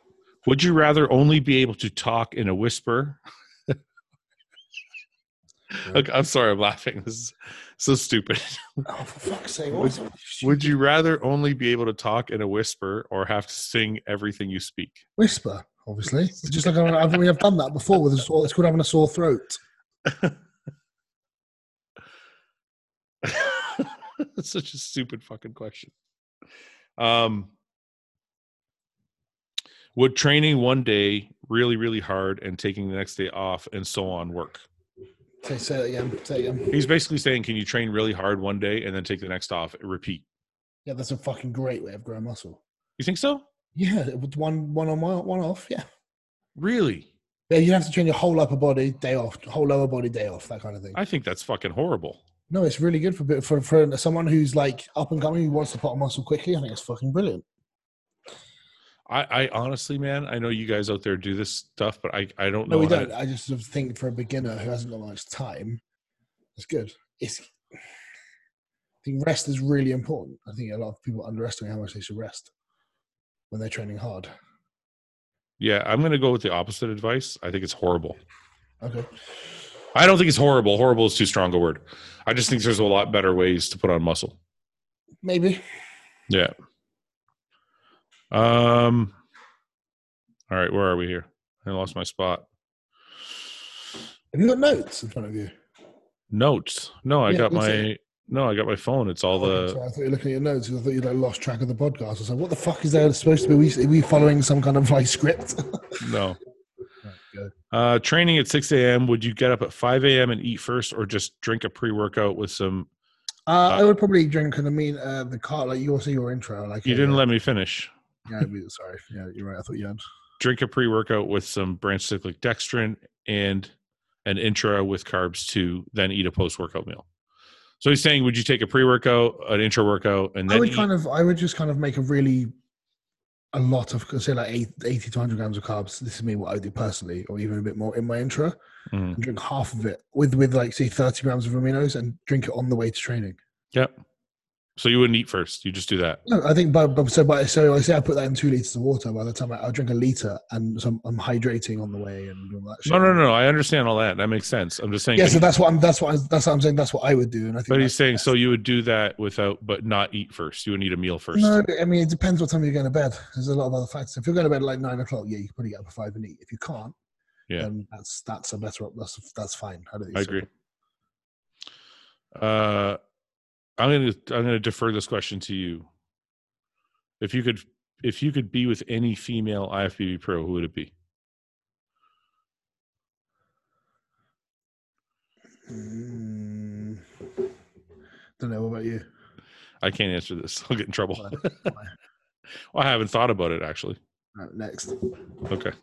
Would you rather only be able to talk in a whisper Okay, I'm sorry, I'm laughing. This is so stupid. Oh, for fuck's sake! Would you rather only be able to talk in a whisper or have to sing everything you speak? Whisper, obviously. Just like we have done that before with it's called having a sore throat. That's such a stupid fucking question. Would training one day really, really hard and taking the next day off and so on work? Say it again. He's basically saying, can you train really hard one day and then take the next off and repeat? Yeah, that's a fucking great way of growing muscle. You think so? Yeah, with one on, one off. Yeah. Really? Yeah, you have to train your whole upper body, day off, whole lower body, day off, that kind of thing. I think that's fucking horrible. No, it's really good for someone who's like up and coming who wants to put on muscle quickly. I think it's fucking brilliant. I honestly, man, I know you guys out there do this stuff, but I don't know. No, we don't. I just sort of think for a beginner who hasn't got much time, it's good. I think rest is really important. I think a lot of people underestimate how much they should rest when they're training hard. Yeah, I'm going to go with the opposite advice. I think it's horrible. Okay. I don't think it's horrible. Horrible is too strong a word. I just think there's a lot better ways to put on muscle. Maybe. Yeah. All right, where are we here? I lost my spot. Have you got notes in front of you? Notes? No, I got my phone. It's all the. Sorry, I thought you were looking at your notes. I thought you'd lost track of the podcast. I was like, what the fuck is there supposed to be? Are we following some kind of like script? No. Training at 6 a.m. Would you get up at 5 a.m. and eat first, or just drink a pre-workout with some? I would probably drink. And I mean, the car, like you also your intro. Like you didn't let me finish. Yeah, sorry. Yeah, you're right. I thought you had. Drink a pre-workout with some branch cyclic dextrin and an intra with carbs too. Then eat a post-workout meal. So he's saying, would you take a pre-workout, an intra workout, and then I would just kind of make a lot of, say like 80 to 100 grams of carbs. This is me, what I do personally, or even a bit more in my intra, and drink half of it with like say 30 grams of aminos and drink it on the way to training. Yep. So you wouldn't eat first. You just do that. No, I think, so I say I put that in 2 liters of water. By the time I'll drink a liter, and so I'm hydrating on the way and all that shit. No. I understand all that. That makes sense. I'm just saying. Yeah, so that's what I'm saying. That's what I would do. And I think. But he's saying, so you would do that but not eat first. You would eat a meal first. No, I mean it depends what time you're going to bed. There's a lot of other factors. If you're going to bed at like 9 o'clock, yeah, you can probably get up at 5 and eat. If you can't, then that's a better. That's fine. I agree. I'm gonna defer this question to you. If you could be with any female IFBB pro, who would it be? Don't know. What about you? I can't answer this. I'll get in trouble. Well, I haven't thought about it actually. Right, next. Okay.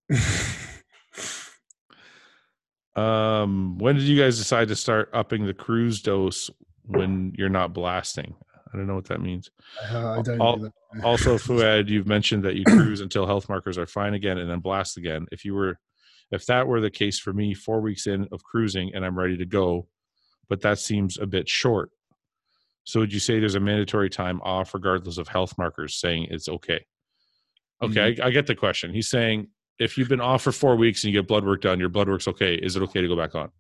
When did you guys decide to start upping the cruise dose when you're not blasting? I don't know what that means. I don't do that. Also, Fouad, you've mentioned that you cruise until health markers are fine again and then blast again. If that were the case for me, 4 weeks in of cruising and I'm ready to go, but that seems a bit short. So would you say there's a mandatory time off regardless of health markers saying it's okay? Okay, I get the question. He's saying if you've been off for 4 weeks and you get blood work done, your blood work's okay. Is it okay to go back on?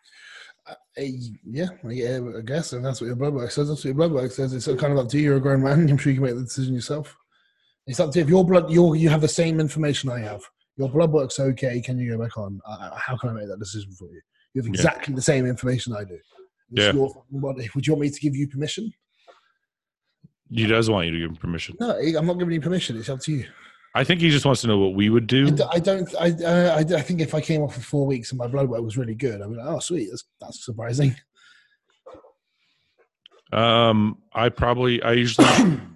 Yeah, I guess, and that's what your blood work says. That's what your blood work says. It's kind of up to you. You're a grown man. I'm sure you can make the decision yourself. It's up to you. If your blood, you have the same information I have. Your blood work's okay. Can you go back on? How can I make that decision for you? You have exactly the same information I do. It's your fucking body. Would you want me to give you permission? He does want you to give him permission. No, I'm not giving you permission. It's up to you. I think he just wants to know what we would do. I think if I came off for 4 weeks and my blood work was really good, I'd be like, oh, sweet. That's surprising. I usually,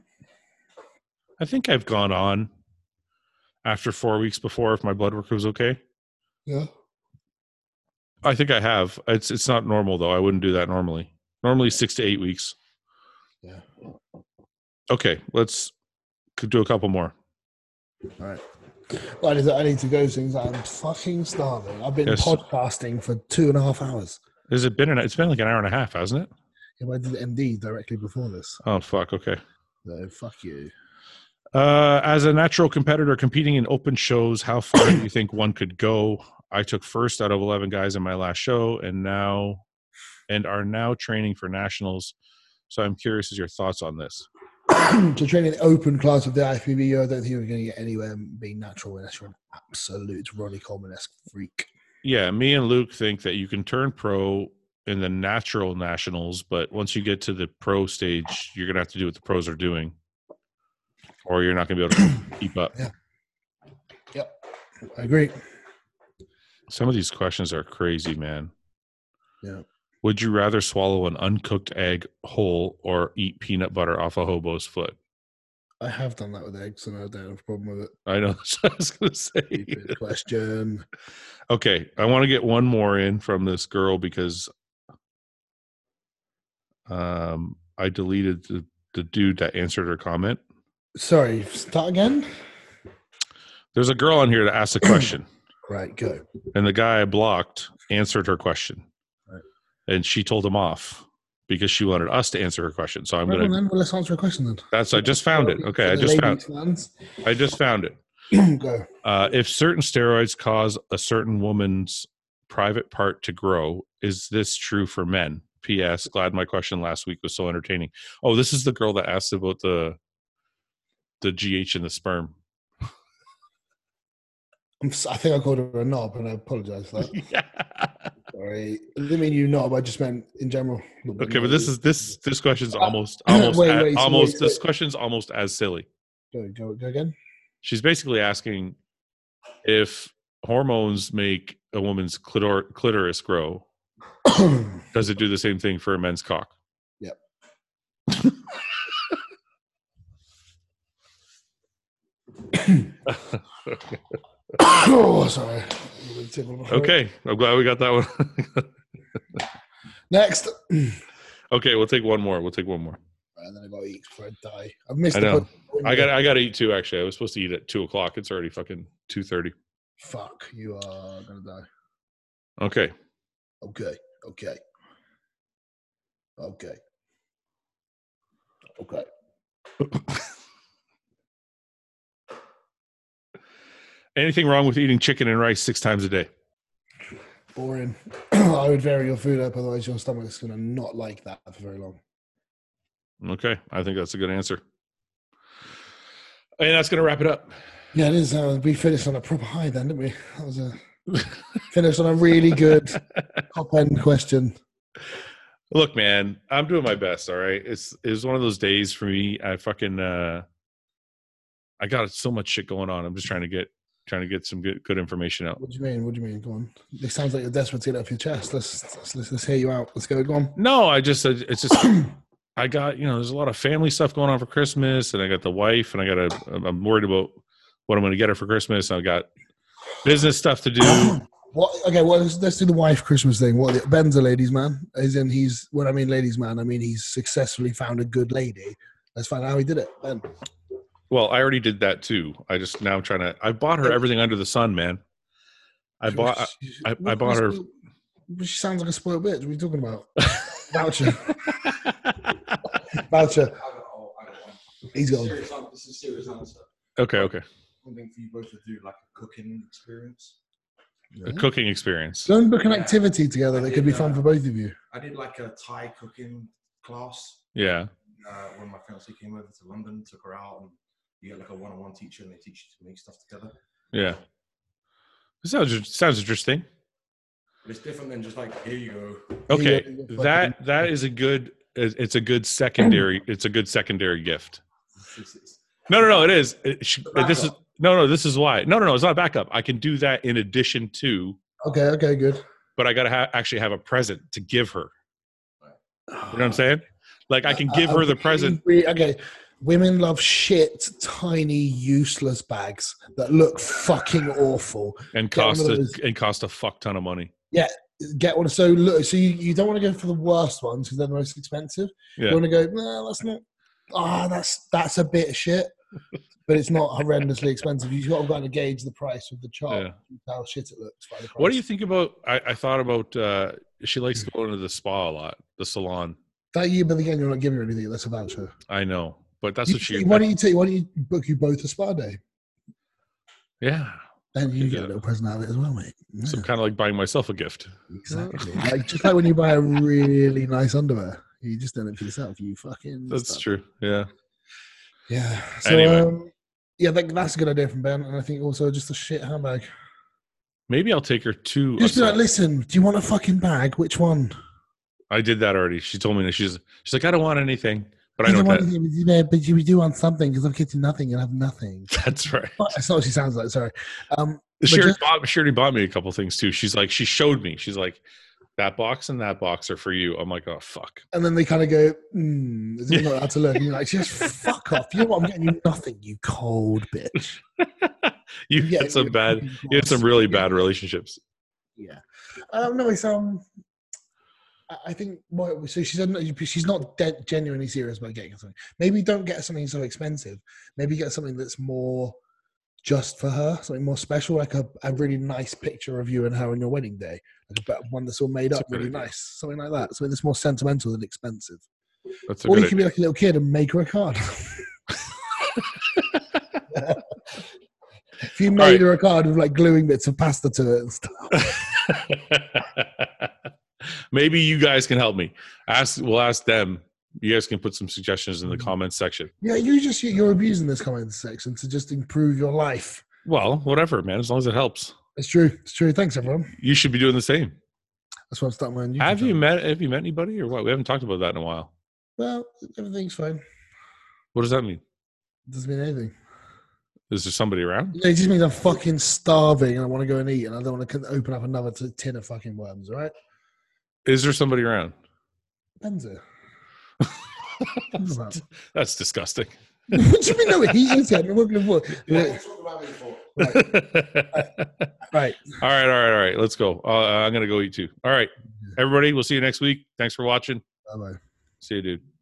I think I've gone on after 4 weeks before if my blood work was okay. Yeah. I think I have. It's not normal though. I wouldn't do that normally. Normally 6 to 8 weeks. Yeah. Okay, let's do a couple more. All right. Well, I need to go soon. I'm fucking starving. I've been podcasting for 2.5 hours. Has it been? It's been like an hour and a half, hasn't it? Yeah, but I did MD directly before this. Oh fuck. Okay. So fuck you. As a natural competitor competing in open shows, how far do you think one could go? I took first out of 11 guys in my last show, and are now training for nationals. So I'm curious as your thoughts on this. To train in the open class of the IFBB, I don't think you're going to get anywhere being natural unless you're an absolute Ronnie Coleman-esque freak. Yeah, me and Luke think that you can turn pro in the natural nationals, but once you get to the pro stage, you're going to have to do what the pros are doing, or you're not going to be able to keep up. Yeah. Yep. I agree. Some of these questions are crazy, man. Yeah. Would you rather swallow an uncooked egg whole or eat peanut butter off a hobo's foot? I have done that with eggs, and I don't have a problem with it. I know. That's what I was going to say. Stupid question. Okay, I want to get one more in from this girl because I deleted the dude that answered her comment. Sorry, start again? There's a girl on here that asked a question. Right, go. And the guy I blocked answered her question. Right. And she told him off because she wanted us to answer her question. So I'm going to... Well, let's answer a question then. I just found it. Okay, I just found it. Go. If certain steroids cause a certain woman's private part to grow, is this true for men? P.S. Glad my question last week was so entertaining. Oh, this is the girl that asked about the GH in the sperm. I think I called her a knob, and I apologize for that. Yeah. Sorry, I didn't mean you knob. I just meant in general. Okay, but this question's almost this question's almost as silly. Go again. She's basically asking if hormones make a woman's clitoris grow. Does it do the same thing for a men's cock? Yep. Oh, sorry. Okay, I'm glad we got that one. Next. Okay, we'll take one more. And then I got to eat before I die. I've missed. I know. I got to eat too. Actually, I was supposed to eat at 2:00. It's already fucking 2:30. Fuck, you are gonna die. Okay. Anything wrong with eating chicken and rice 6 times a day? Boring. I would vary your food up, otherwise your stomach's going to not like that for very long. Okay, I think that's a good answer. And that's going to wrap it up. Yeah, it is. We finished on a proper high then, didn't we? That was finished on a really good top-end question. Look, man, I'm doing my best, all right? It's one of those days for me. I fucking I got so much shit going on. I'm just trying to get some good information out. What do you mean? Go on. It sounds like you're desperate to get it off your chest. Let's hear you out. Let's go on. No, it's just I got, there's a lot of family stuff going on for Christmas, and I got the wife, and I'm worried about what I'm going to get her for Christmas. I've got business stuff to do. Let's do the wife Christmas thing. Ben's a ladies' man. As in when I mean ladies' man, I mean he's successfully found a good lady. Let's find out how he did it, Ben. Well, I already did that too. I bought her everything under the sun, man. I bought her. She sounds like a spoiled bitch. What are you talking about? Voucher. He's gone. This is a serious answer. Okay. One thing for you both to do, like a cooking experience. A cooking experience. Go and book an activity together that could be fun for both of you. I did like a Thai cooking class. Yeah. When my fiance came over to London, took her out, and you get like a one-on-one teacher, and they teach you to make stuff together. Yeah. It sounds interesting. But it's different than just like, here you go. Okay, that is a good. It's a good secondary. It's a good secondary gift. No, it is. This is why. No, it's not backup. I can do that in addition to. Okay, good. But I got to actually have a present to give her. You know what I'm saying? Like I can give her the present. Okay. Women love shit, tiny, useless bags that look fucking awful and cost a fuck ton of money. Yeah, get one. So look, you don't want to go for the worst ones because they're the most expensive. Yeah. You want to go, no, that's not. That's a bit of shit, but it's not horrendously expensive. You've got to gauge the price with the chart. Yeah. How shit it looks. By the price. What do you think about? I thought about. She likes to go into the spa a lot, the salon. That year, but again, you're not giving her anything. That's a voucher. I know. But that's what she. Why don't you book you both a spa day? Yeah. And you get a little present out of it as well, mate. Yeah. So kind of like buying myself a gift. Exactly. Just like when you buy a really nice underwear, you just don't it for yourself. You fucking. That's true. Yeah. Yeah. So, Anyway. Yeah, that's a good idea from Ben, and I think also just a shit handbag. Maybe I'll take her to. Just be like, listen, do you want a fucking bag? Which one? I did that already. She told me that she's like, I don't want anything, but I don't want anything, but you do want something because I'm getting nothing and have nothing. That's right. That's not what she sounds like. Sorry. She already bought me a couple things too. She's like, she showed me. She's like, that box and that box are for you. I'm like, oh fuck. And then they kind of go, is it not how to look? And you're like, just fuck off. You know what? I'm getting you nothing, you cold bitch. you had some really bad relationships. Yeah. No, it's I think so. She said she's not genuinely serious about getting something. Maybe don't get something so expensive. Maybe get something that's more just for her, something more special, like a really nice picture of you and her on your wedding day, like one that's all made up, really nice, something like that. Something that's more sentimental than expensive. Or you can be like a little kid and make her a card. If you made her a card with like gluing bits of pasta to it and stuff. Maybe you guys can help me. We'll ask them. You guys can put some suggestions in the comments section. Yeah, you're abusing this comments section to just improve your life. Well, whatever, man. As long as it helps. It's true. Thanks, everyone. You should be doing the same. That's why I'm starting my own YouTube Have you met anybody or what? We haven't talked about that in a while. Well, everything's fine. What does that mean? It doesn't mean anything. Is there somebody around? It just means I'm fucking starving and I want to go and eat and I don't want to open up another tin of fucking worms, all right? Is there somebody around? Benzo. That's disgusting. What do you mean? No, he is here. Right. All right. Let's go. I'm going to go eat too. All right. Everybody, we'll see you next week. Thanks for watching. Bye-bye. See you, dude.